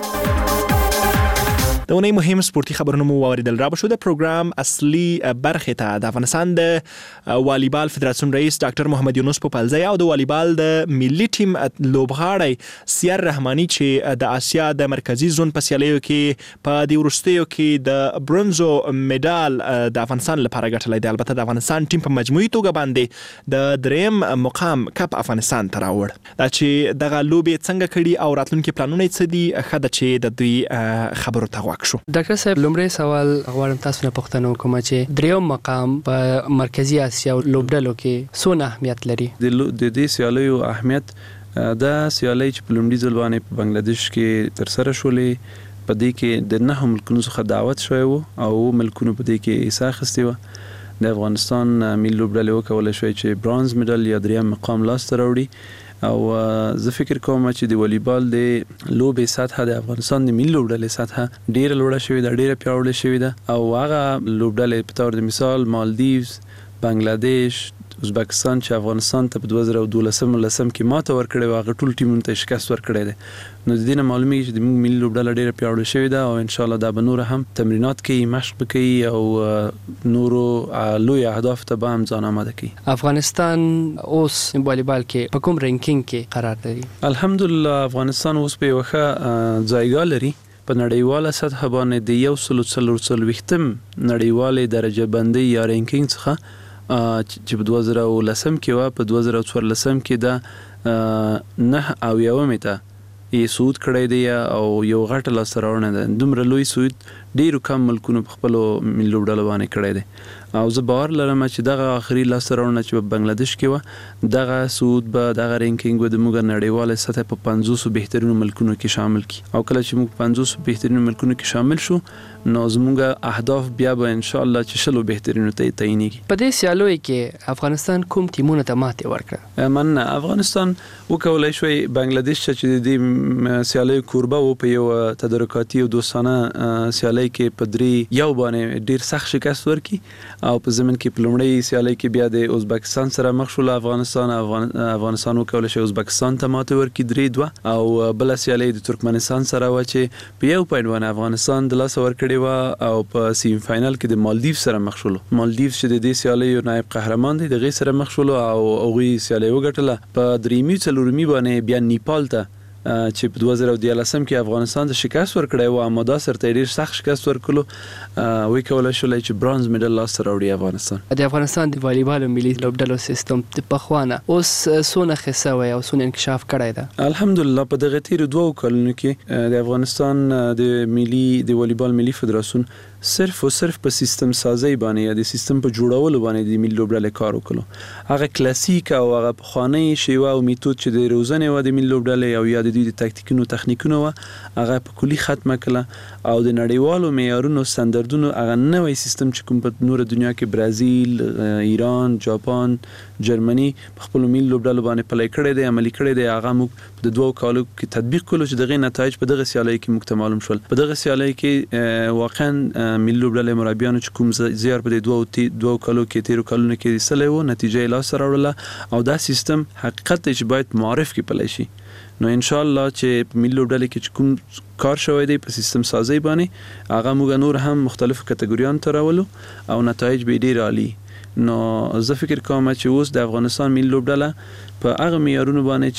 د اونۍ مهم سپورتي خبرونه مو واوریدل. را به شو د پروګرام اصلي برخې ته د افغانستان د والیبال فدراسیون رئیس ډاکټر محمد یونس پوپلزی او د والیبال د ملي ټیم لوبغاړی سیار رحماني چې د آسیا د مرکزی زون په سیالیو کې په دې وروستیو کې د برونزو میډال د افغانستان لپاره ګټلی دی. البته د افغانستان ټیم په مجموعي توګه باندې د دریم مقام کپ افغانستان ته راوړ. دا چې دغه لوبې څنګه کړي او راتلونکي پلانونه یې څه دي ښه ده چې د دوی خبرو ته ډاکټر صاحب لومړی سوال غواړم تاسو نه پوښتنه وکړم چې دریم مقام په مرکزی آسیا لوبډلو کې څونه اهمیت لري؟ د دې سیالیو اهمیت دا سیالي چې په لومړي ځل باندې په بنگلاديش کې تر سره شولې په دې کې د نه ملکونو څخه دعوت شوی وو او ملکونو په دې کې حصہ اخیستی و. د افغانستان ملي لوبډلې وکولای شوی چې برونز میډال یا دریم مقام لاس ته راوړي او زه فکر کوم چې د والیبال د لوبې سطح د افغانستان د ملي لوبډلې سطح ډیره لوړه شوې ده، ډیره پیاوړې شوې ده او هغه لوبډلې په تور د مثال مالدیوز، بنگلاديش، ازبکستان چې افغانستان ته په دوه زره دولسم لسم کې ماته ورکړې و، هغه ټول ټیمونو ته شکست ورکړی دی. نو د دې نه معلومیږي چې د موږ ملي لوبډله ډیره پیاوړې شوې ده او ان شاء الله دا به نور هم تمرینات کوي، مشق کوي او نورو لوی اهداف ته به هم ځان آماده کوي. افغانستان اوس والیبال کې په کوم رینکینګ کې قرار لري؟ الحمدلله افغانستان اوس په یوه ښه ځایګاه لري په نړیواله سطح باندې د یو سلو څلور څلوېښتم نړیوالې درجه بندۍ یا رینکینګ څخه چې په دوه زره لسم کې و، په دوه زره څوارلسم کې دا نه او یومې ته یې صعود کړی دی او یو غټه لاسته راوړنه ده. دومره لوی صعود ډیرو کم ملکونو په خپلو ملي لوبډلو باندې کړی دی او زه باور لرم چې دغه آخري لاسته راوړنه چې په بنگلاديش کې و، دغه صعود به دغه رینکینګ به د موږ نړیواله سطح په پنځوسو بهترینو ملکونو کې شامل کړي او کله چې موږ پنځوسو بهترینو ملکونو کې شامل شو نو زموږ اهداف بیا به ان شاء الله چې شلو بهترینو ته تعینېږي. په دې سیالیو کې افغانستان کوم ټیمونه ته ماتې ورکړه؟ مننه. افغانستان وکولای شوی بنگلاديش چې د دې سیالیو کوربه و په یو تدارکاتي او دوستانه سیالي کې په درې یو باندې ډیر سخت شکست ورکړي او په زمين کې په لومړی سیالي کې بیا د ازبکستان سره مخ شو. افغانستان افغانستان وکولای شي ازبکستان ته ماته ورکړي درې دوه او بل سیالي د ترکمنستان سره و چې په یو پوینټ باندې افغانستان د لاس ورکړي و او په سیم فائنل کې د مالدیو سره مخ شول. مالدیو چې د دې سیالي یو نائب قهرمان دی دغه سره مخ شول او هغه سیالي وګټله. په دریمي څلورمي باندې بیا نیپال ته چې په دوه زره دیارلسم کې افغانستان ته شکست ورکړی و اما دا سره ډیر سخت شکست ورکړلو وی کولای شول چې برونز میډل لاسته راوړي افغانستان. د افغانستان د والیبال ملي لوبډلو سیستم د پخوانه اوس سونه خسه وي او سونه انکشاف کړی ده؟ الحمدلله په دغه تیر دوه کلونو کې د افغانستان د ملي د والیبال ملي فدراسیون صرف او صرف په سیستم سازي باندې یا د سیستم په جوړولو باندې د ملي لوبډلې کار وکړو. هغه کلاسیک او هغه پخوانی شیوه او میتود چې د روزنې و د ملي لوبډلې او یا د دوی د تاکتیکونو تخنیکونو و هغه په کلی ختمه کړه او د نړیوالو معیارونو ستاندردونو هغه نوې سیستم چې کوم په نور دنیا کې برازیل، ایران، جاپان، جرمني په خپل ملي لوبډلو باندې پلی کړی دی، عملي کړی دی. هغه موږ د دوه کالو کې تطبیق کړو چې دغه نتایج په دغه سیالۍ کې موږ ته معلوم شول. په دغه سیالۍ کې واقعا ملي لوبډلې مربیانو چې کوم زیار په دوه دوه کالو کې تیرو کالونو کې سلی و نتیجه یې لاسته راوړله او دا سیستم حقیقت دی چې باید معرف کې پلی شي. نو ان شاء الله چې په ملي لوبډلې کې چې کوم کار شوی دی په سیستم سازي باندې هغه موږ نور هم مختلفو کټګوریانو ته راولو او نتایج به ډیر عالی. نو زه فکر کوم چې اوس د افغانستان ملي لوبډله په هغه معیارونو باندې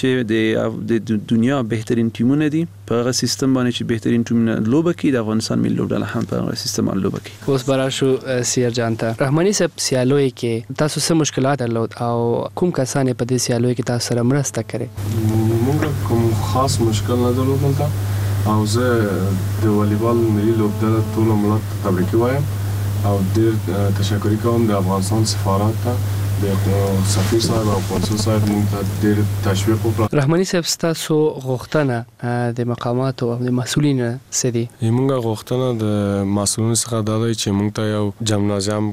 چې د دنیا بهترین ټیمونه دي په هغه سیستم باندې چې بهترین ټیمونه لوبه کوي د افغانستان ملي لوبډله هم په هغه سیستم باندې لوبه کوي. اوس برار شو سیر جان ته رحماني صاحب سیالوي کې تاسو څه مشکلات درلود او کوم کسان په دې سیالوي کې تاسو سره مرسته کړې؟ موږ کوم خاص مشکل نه درلود دلته او زه د والیبال ملي لوبډله ټول ملت ته تبریک وایم او ډیر تشکر کوم د افغانستان سفارت ته د سفیر صاحب او قونسل صاحب موږ ته ډیر تشویق وکړ. رحماني صاحب تاسو غوښتنه د مقامات او د مسؤلینو څه دي؟ موږ غوښتنه د مسؤلینو څخه دا دی چې موږ ته یو جمنازیم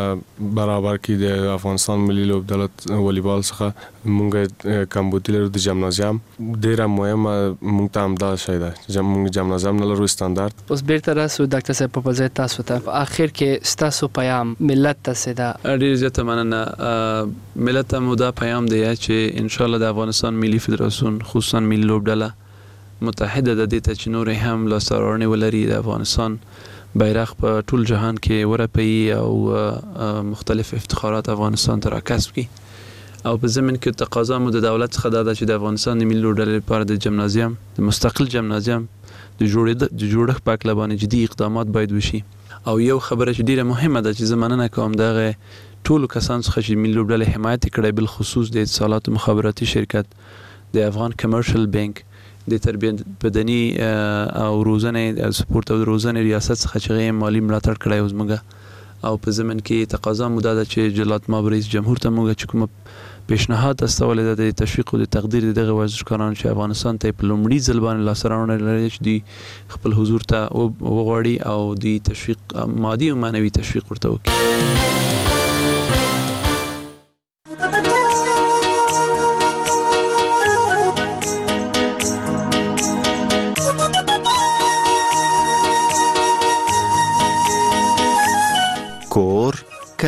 برابر کړي د افغانستان ملي لوبډله والیبال څخه موږ کمبودی لرو د جمنازیم ډیره مهمه موږ ته همدا شی ده چې موږ جمنازیم نه لرو استاندارد. اوس بیرته راسو ډاکټر صاحب په ځای تاسو ته په اخر کې ستاسو پیغام ملت ته څه ده؟ ډیر زیاته مننه. ملت ته مو دا پیغام دی چې ان شاء الله د افغانستان ملي فدراسیون خصوصا ملي لوبډله متحده د دې ته چې نور هم لاسته راوړنې ولري د افغانستان بیرغ په ټول جهان کې ورپوي او مختلف افتخارات افغانستان ته راکسب کړي او په ضمن کې تقاضا مو د دولت څخه دا ده چې د افغانستان د ملي لوبډلې لپاره د جمنازیم د مستقل جمنازیم د جوړښت په هکله باندې جدي اقدامات باید وشي. او یو خبره چې ډیره مهمه ده چې زه مننه کوم دغه ټولو کسانو څخه چې ملي لوبډلې حمایت کړی بالخصوص د اتصالات و مخابراتي شرکت، د افغان کمرشل بانک، د تربیت بدني او روزنې سپورت او روزنې ریاست څخه چې مالی ملاتړ کړی و زموږ او په ضمن کې تقاضا مو دا ده چې جلالت مآب رئیس جمهور ته موږ چې کومه پیشنهاد استولې ده د تشویق او د تقدیر دغه ورزشکارانو چې افغانستان ته په لومړي ځل باندې لاسته راوړنه لري چې دوی خپل حضور ته وغواړي او د تشویق مادي او معنوي تشویق ورته وکړي.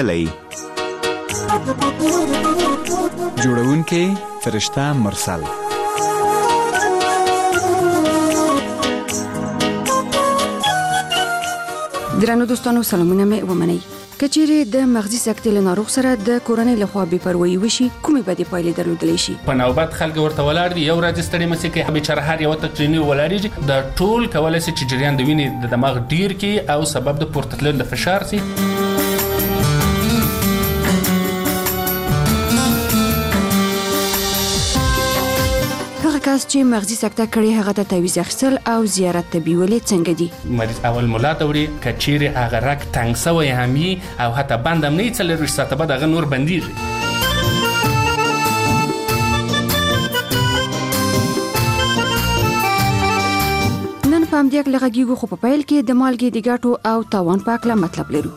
لیکلی. جوړونکی فرشته مرسل. درنو دوستانو سلامونه مې ومنئ. کچېرې د مغزي سکتې له ناروغ سره د کورنۍ لخوا بې پروایي وشي، کومې بدې پایلې درلودلی شي؟ په نوبت خلک ورته ولاړ دي، یو ورځ ستړي مسې کوي، بیچاره هر یو ته ټریني ولاړېږي، د ټول کولی شي چې جریان د وینې د دماغ ډیر کړي او سبب د پورته تللو د فشار شي. کس چې مغزي سکته کړي هغه ته تعویض اخیستل او زیارت ته بیولې څنګه دي؟ مریض اول ملا ته وړي، که چیرې هغه رګ تنګ سوی هم وي او حتی بند هم نه وي، څلوېښت ساعته بعد هغه نور بندېږي. نن په همدې هکله غږیږو، خو په پیل کې د مالګې د ګټو او تاوان په هکله مطلب لرو.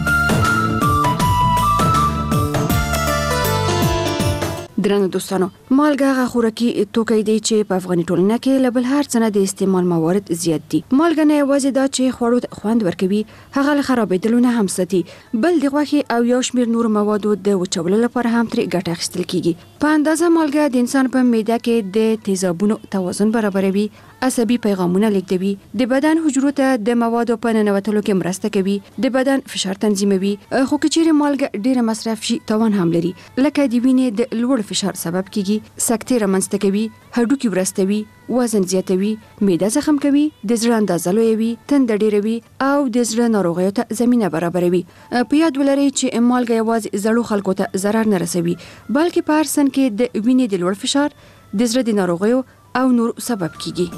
درنو دوستانو، مالګه هغه خوراکي توکی دی چې په افغاني ټولنه کې له بل هر څه نه د استعمال موارد زیات دي. مالګه نه یوازې دا چې خوړو ته خوند ورکوي، هغه له خرابېدلو نه هم ساتي، بل د غوښې او یو شمېر نورو موادو د وچولو لپاره هم ترې ګټه اخیستل کیږي. په اندازه مالګه د انسان په معده کې د تیزابونو توازن برابروي، عصبي پیغامونه لیږدوي، د بدن حجرو ته د موادو په ننوتلو کې مرسته کوي، د بدن فشار تنظیموي. خو که چیرې مالګه ډیره مصرف شي تاوان هم لري، لکه د وینې د لوړ فشار سبب کیږي، سکتې رامنځته کوي، هډوکي ورستوي، وزن زیاتوي، معده زخم کوي، د زړه اندازه لویوي، تنده ډیروي او د زړه ناروغیو ته زمینه برابروي. په یاد ولرئ چې مالګه یوازې زړو خلکو ته ضرر نه رسوي، بلکې په هر سن کې د وینې د لوړ فشار، د زړه د ناروغیو او نور سبب کیږي.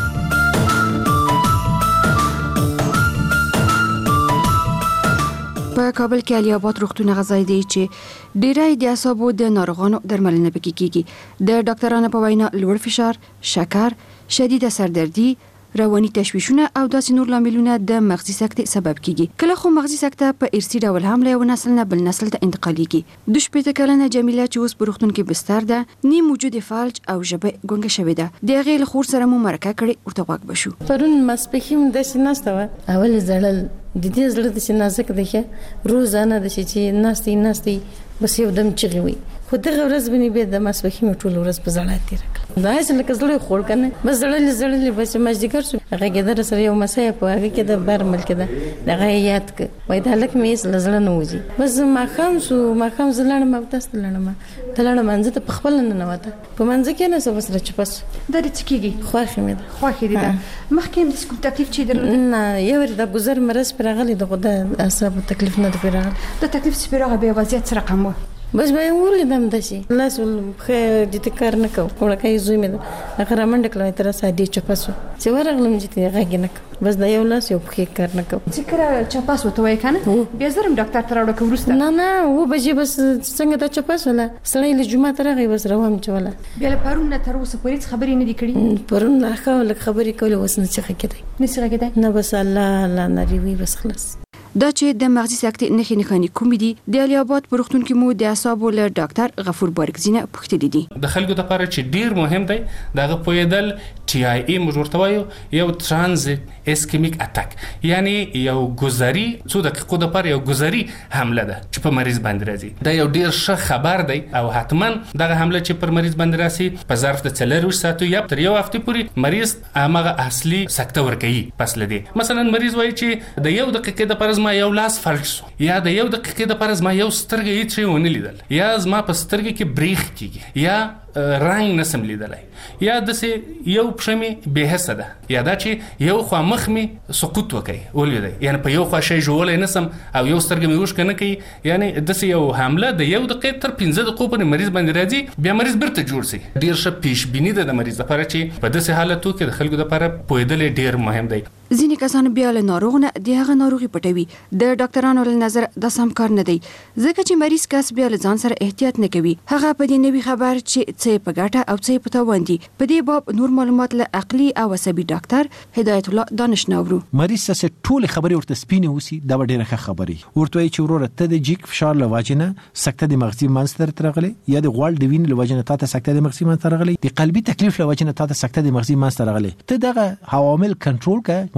په کابل کې علي آباد روغتون غذای دی چې ډیری د اعصابو د ناروغانو درملنه پکې کیږي. د ډاکټرانو په وینا لوړ فشار، شکر، شدیده سردردي، رواني تشویشونه او داسې نور لاملونه د مغزي سکتې سبب کیږي. کله خو مغزي سکته په ارثي ډول هم له یو نسل نه بل نسل ته انتقالیږي. د شپېته کلنه جمیله چې اوس په روغتون کې بستر ده، نیم وجود فلج او ژبه ګونګه شوې ده. د هغې له خور سره مو مرکه کړې، ورته غوږ بشو. پرون ماسپښین داسې ناسته وه، اول زړل د دې زړه داسې نازک دی ښه روزانه داسې چې ناستې ناستې بس یو دم چغې وي، خو دغه ورځ به مې بیا د ماسپښین ټوله ورځ په زړه تېره کړه. داسې لکه زړه یې خوړ که نه، بس زړلې زړلې بس مازدیګر شو، غږېده راسره یو مسۍ په هغې کې د بر ملکې ده، دغه یې یاد کړه، وایي دا هلک مې هېڅ له زړه نه وځي. بس ماښام شو، ماښام زه لاړم اودس ته لاړم، ته لاړم منځه ته په خپله ننوته، په منځه کې نه څه بس راچوپه شو. دا دې څه کېږي؟ خوښې مې ده. خوښې دې ده. مخکې هم داسې کوم تکلیف چې درلود؟ نه، یو وارې دا ګذر مرض پرې راغلی د خو د اعصابو تکلیف نه ده پرې راغلی. دا تکلیف چې پرې راغی بیا وضعیت څه رقم و؟ بس به یې ولیدم داسې لاس ښه جدي کار نه کوو، وړوکی زوی مې ده، هغه رامنډه کړه، تر اوسه ډېر چپه شو چې ورغلم چې غږ یې نه کوو، بس دا یو لاس یو پښې کار نه کوو. چې کله چپه شوه ته وایې که نه بیا زر هم ډاکټر ته راوړه که وروسته؟ نه نه، اوه بجې بس څنګه دا چپه شوله، سړی له جومات راغی بس روان چوله. بیا له پرون نه تر اوسه پورې هېڅ خبرې نه دي کړي؟ پرون ښه لږ خبرې کولې، اوس نه چې غږېدی نه چې غږېدی نه، بس الله الله نارې وي بس خلاص. دا چې د مغزي سکتې نښې نښانې کومې دي، د علي آباد په روغتون کې مو د اعصابو له ډاکټر غفور بارکزي نه پوښتلي دي. د خلکو دپاره چې ډیر مهم دی د هغه پوهېدل، ټي آی ای موږ ورته وایو، یو ترانزیت اسکیمیک اټک، یعنی یو ګذري څو دقیقو دپاره یو ګذري حمله ده چې په مریض باندې راځي. دا یو ډیر ښه خبر دی او حتما دغه حمله چې پر مریض باندې راسي په ظرف د څلوېښت ساعتو یا تر یو هفتې پورې مریض هماغه اصلي سکته ورکوي. پس له دې مثلا مریض وایي چې د یو دقیقې دپاره زما یو لاس فلج شو، یا د یو دقیقې دپاره زما یو سترګه هېڅ شی ونه لیدل، یا زما په سترګې کې بریښ کېږي، یا رنګ نسم لیدلی، یا داسې یو پښه مې بې حسه ده، یا دا چې یو خوا مخ مې سقوط وکړي ولوېدی، یعنې په یو خوا شی ژولی نسم او یو سترګه مې اوښکه نه کوي، یعنې داسې یو حمله د یو دقیقې تر پنځه دقیقو پورې مریض باندې راځي، بیا مریض بیرته جوړ شي. ډېر ښه پیشبیني ده د مریض لپاره چې په داسې حالتو کې د خلکو لپاره پوهېدل ډېر مهم دی. ځینې کسان بیا له ناروغ نه د هغه ناروغي پټوي. د ډاکټرانو له نظر دا سم کار نه دی، ځکه چې مریض کس بیا له ځان سره احتیاط نه کوي. هغه په دې نوي خبر چې څه په ګټه او څه په تاوان دي، په دې باب نور معلومات له عقلي او عصبي ډاکټر هدایت الله دانش ناورو. مریض څه ټول خبرې ورته سپینې وسی، دا ډېره ښه خبرې ورته وایي چې وروره ته د جیک فشار له وجې نه سکته د مغزي منځ ته راغلی، یا د غوړ د وینې له وجې نه تاته سکته د مغزي منځ ته راغلی، د قلبي تکلیف له وجې نه تاته سکته د مغزي منځ ته راغلی. ته دغه عوامل کنټرول کړه،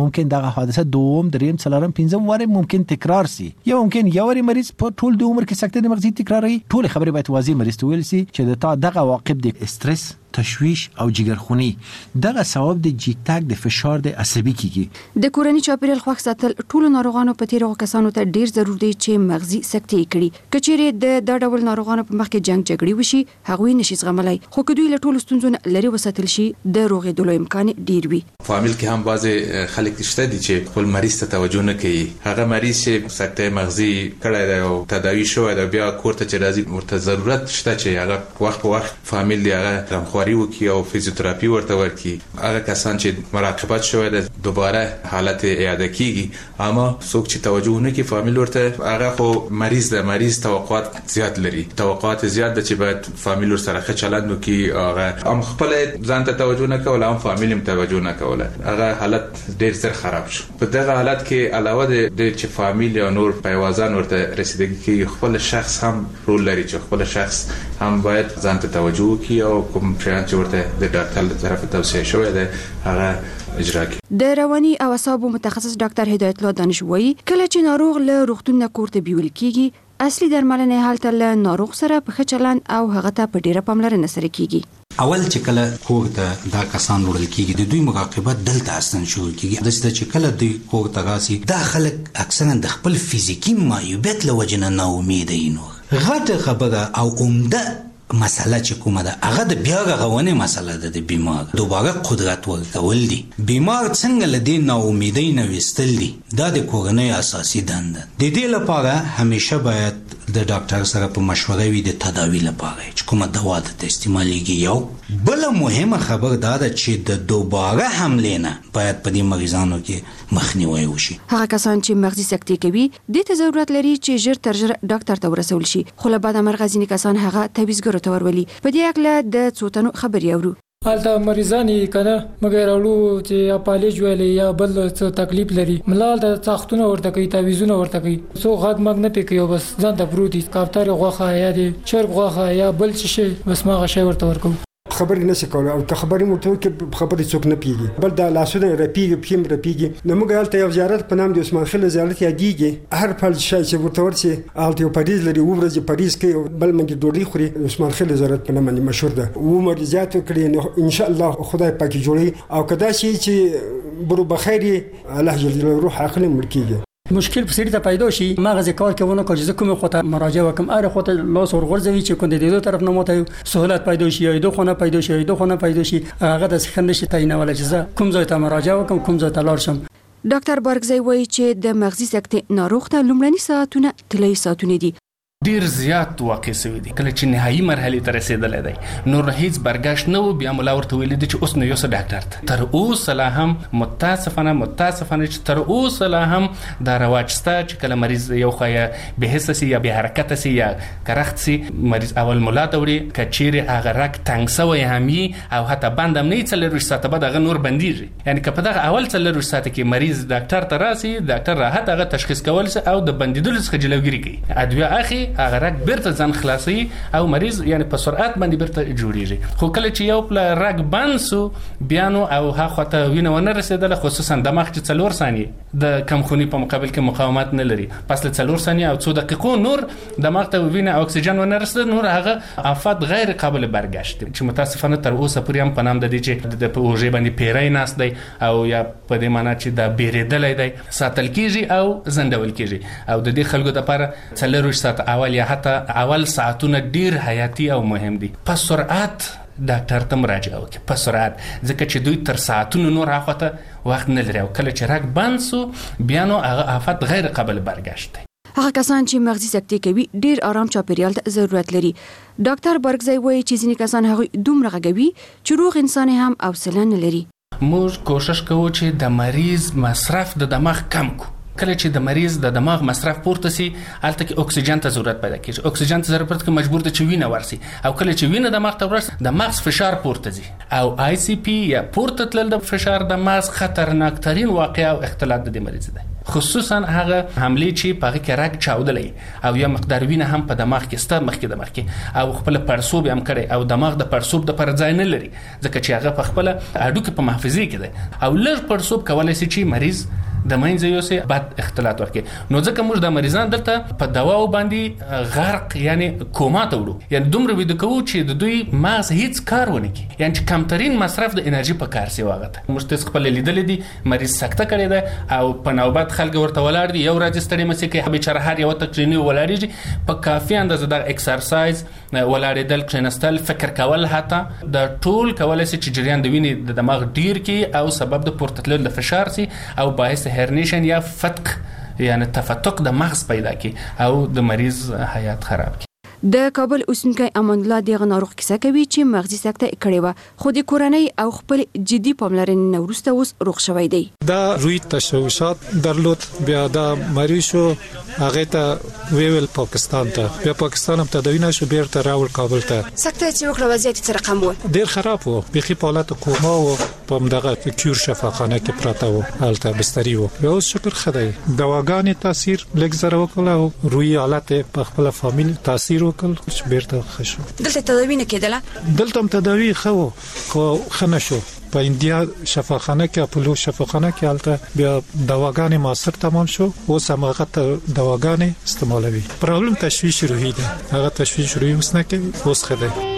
ممکن دغه حادثه دوم دریم څلورم پنځم واره ممکن تکرار سي یا ممکن یو واره مریض په ټول د عمر کې سکته د مغزي تکراري. ټول خبره باید واضح مریض ته ویل سي چې د تا دغه عواقب د استرس، تشویش او جګرخونی دغه سبب د جیتاک د فشار د عصبي کیږي. د کورنۍ چاپیریال خوښ ساتل ټول ناروغانو په تیرو کسانو ته ډیر ضروري دی چې مغزي سکتې کړي. کچېره د دا ډول ناروغانو په مخ کې جنگ جګړې وشي هغوی نشي زغملای، خو کدوې له ټولو ستونزو لري وساتل شي د روغېدلو امکان ډیر وي. فامیل کې هم بعضې خلک شته دي چې خپل مریض ته توجه نه کوي. هغه مریض چې سکتې مغزي کړی دی او تداوي شوی دی بیا کور ته چې راځي ورته ضرورت شته چې هغه وخت په وخت فامیل دی هغه غمخواري وکړي او فزیوتراپي ورته ورکړي. هغه کسان چې مراقبت شوی دی دوباره حالت اعاده کیږي، اما څوک چې توجه نه کوي فامیل ورته هغه خو مریض دی، مریض توقعات زیات لري، توقعات زیات د چې باید فامیل سره ښه چلند وکړي. هغه هم خپل ځان ته توجه نه کوله هم فامیل هم توجه نه کوله، هغه حالت ډیر زر خراب شو. په دغه حالت کې علاوه د چې فامیل یا نور پیوازان ورته رسیدګي کوي، خپل شخص هم رول لري چې خپل شخص هم باید ځان ته توجه وکړي او کوم شیان چې ورته د ډاکټر له طرفه توصیه شوی دی هغه اجرا کړي. د رواني او اعصابو متخصص ډاکټر هدایت الله دانش وایي کله چې ناروغ له روغتون نه کور ته بیول کیږي اصلي درملنه حالت له ناروغ سره په ښه چلند او هغه ته په ډیره پاملرنه سره کیږي. اول چې کله کور ته دا کسان وړل کیږي د دوی مراقبت دلته اصلا شروع کیږي. د څه چې کله دوی کور ته راسي دا خلک اکثرا د خپل فزیکی معیوبیت له وجې نه ناامیده دي. نو غټه خبره او عمده مسله چې کومه ده هغه د بیا رغونې مسله ده. د بیمار دوباره قدرت ورکول دي. بیمار څنګه له دې ناامیدۍ نه ویستل دي دا د کورنۍ اساسي دنده. د دې لپاره همیشه باید د ډاکټر سره په مشوره وي د تداوی لپاره چې کومه دوا د استعمالېږي. یو بل مهمه خبر دا ده چې د دوباره حمله نه باید په دې مریضانو کې مخنیوي وشي. هغه کسان چې مغزي سکتې کوي د ته ضرورت لري چې ژر تر ژره ډاکټر ته ورسول شي، خو له بعد مرغ ځینې کسان هغه تعویضګرو ته ورولي. په دې اړه د څوتنو خبري اورو. حالته مریضانی کنه مګر اړو چې اپالج ویلې یا بل څه تکلیف لري ملال د څاختونه ورته کوي تعویذونه ورته کوي سو غږ مګ نه پکې بس ځان ته پروتي کافتار غوخه یا د چرګ غوخه یا بل څه شي بس ما غشي ورته ورکو. خبرې نشي کولای او که خبرې مرته کې خبرې څوک نه پیږي بل د لاسونه رپیږي پیم رپیږي. نو موږ هلته یو زیارت په نام د عثمان خیل زیارت یادېږي هر پل شي چې ورته ورسي هلته یو پریز لري و ورځې پریز کوي بل موږ ډوډۍ خوري. عثمان خیل زیارت په نام باندې مشهور ده و مریضات کړي نو ان شاء الله خدای پاک جوړي او کدا شي چې برو بخیري الله جل جلاله روح عقل ملکیږي. مشکل په سړي ته پیدا شي مغز کار کوونه کول چې کومه خواته مراجعه وکم اره خواته لاس ورغورځوي چې کوم د دې طرف نه ماته سہولت پیدا شي یا دوه خونه پیدا شي یا دوه خونه پیدا شي هغه د څنګه نشي تعینول چې کوم ځای ته مراجعه وکم کوم ځای ته لاړ شم. ډاکټر بارګزی وایي چې د مغزي سکتې ناروغ ته لومړني ساعتونه طلایي ساعتونه دي. ډیر زیات واقع شوی دی کله چې نهایی مرحله ته رسیدلی دی نور هیڅ برګشت نه و. بیا مولا ورته ویل دي چې اوس نو یو څه ډاکټر ته تر اوسه لا هم متاسفانه متاسفانه چې تر اوسه لا هم دا رواج شته چې کله مریض یو خیا به حس سي یا به حرکت سي یا کرخت سي مریض اول مولا ته وړي کچيري هغه راک تنګ سوی همي او حتی بندم نه څلور ساعت بعد هغه نور بنديږي. یعنی که په دغه اول څلور ساعت کې مریض ډاکټر ته راسي ډاکټر راحت هغه تشخیص کول او د بندیدلو څخه جلوګیری کوي. ادویه اخی هغه رګ بیرته ځان خلاصي او مریض یعنی په سرعت باندې بیرته جوړیږي. خو کله چې یو پل رګ بنسو بیانو او هغه ته وینه ونه رسیدله خصوصا دماغ چې څلور ثانیې د کمخونی په مقابل کې مقاومت نه لري پس له څلور ثانیې او څو دقیقو نور دماغ ته وینه او اکسیجن ونه رسیدل نور هغه آفات غیر قابل برګشت چې متاسفانه تر اوسه پورې هم په نام د دې چې د په اوجه باندې پیری ناس دی او یا په دې معنی چې د بیریدلې دی ساتل کیږي او زندول کیږي او د دې خلکو لپاره څلور ساعت اول یا اول ساعتونه ډیر حیاتي او مهم دي. په سرعت ډاکټر ته مراجعه وکړي په سرعت ځکه چې دوی تر ساعتونو نور هغه وخت نه لري او کله چې راک بنسو بیا نو هغه آفت غیر قابل برګشت دی. هغه کسان چې مغزي سکتې کوي ډیر آرام چاپیریال ته ضرورت لري. ډاکټر برګزی وایي چې ځینې کسان هغه دومره غږوي چې روغ انسان هم حوصله نه لري. موږ کوشش کوو چې د مریض مصرف د دماغ کم کو. کله چې د مریض د دماغ مصرف پورته سي الته کې اکسیجن ته ضرورت پیدا کیږي. اکسیجن ته ضرورت کې مجبور د چوینه ورسي او کله چې وینه دماغ ته ورسي د مغز فشار پورته ځي او آی سی پی یا پورته تلل د فشار د مغز خطرناک ترين واقعه او اختلال د مریض دی. خصوصا هغه حمله چې په هغه کې راک چاودلې او یا مقدار وینه هم په دماغ کې ست مخ کې د مخ کې او خپل پړسوب هم کړي او دماغ د پړسوب د پر ځای نه لري ځکه چې هغه په خپل اډو کې په محافظه کې ده او لږ پړسوب کولای شي چې مریض د مینځ یو سه بعد اختلاط ورکړي نو ځکه موږ د مریضان دلته په دواو باندې غرق یعنی کوما ته وړو یعنی دومره وید کوو چې د دوی ماغز هیڅ کار ونه کوي یعنی چې کمترین مصرف د انرژي په کار سی واغته موږ تاسو خپل لیدل دي مریض سکته کړی ده او په نوبت خلک ورته ولاړ دي یو راځستړي مسې کې بیچاره هر یو تکرینی ولاړیږي په کافي اندازه د ایکسرسایز ولاړېدل کښینستل فکر کول حتی د ټول کولای شي چې جریان د وینې د دماغ ډیر کی او سبب د پورته تللو د فشار سي او باعث هرنیشن یا فتق یعنی تفتق د مغز پیدا کی او د مریض حیات خراب کی د کابل اوسنکی امان الله دغه ناروغ کیسه کوي چې مغزي سکته کړې و خو د کورنۍ او خپل جدي پاملرنې نه وروسته اوس روغ شوی دی دا روی تشوشات درلود بیا دا مریضو هغه ته ویل پاکستان ته بیا پاکستان هم تداوی نشو بیرته راول کابل ته سکته چې وکړه وضعیت څه رقم و ډیر خراب و بخي په حالت کوما و په دغه کور شفاخانه کې پراته و حالت بستری و بیا اوس شکر خدای دواګانې تاثیر لږ زره وکړه روی حالت په خپل فامیل تاثیر چې بیرته خشو دلته تداوی نه کېدله دلته هم تداوی خو خو خنشو په انډیا شفاخانه کې اپولو شفاخانه کې حالت بیا دواګانې ماسر تمام شو اوس هغه دواګانې استعمالوي پرابلم تشویش روحي ده هغه تشویش روحي اوس نه کوي اوس خدای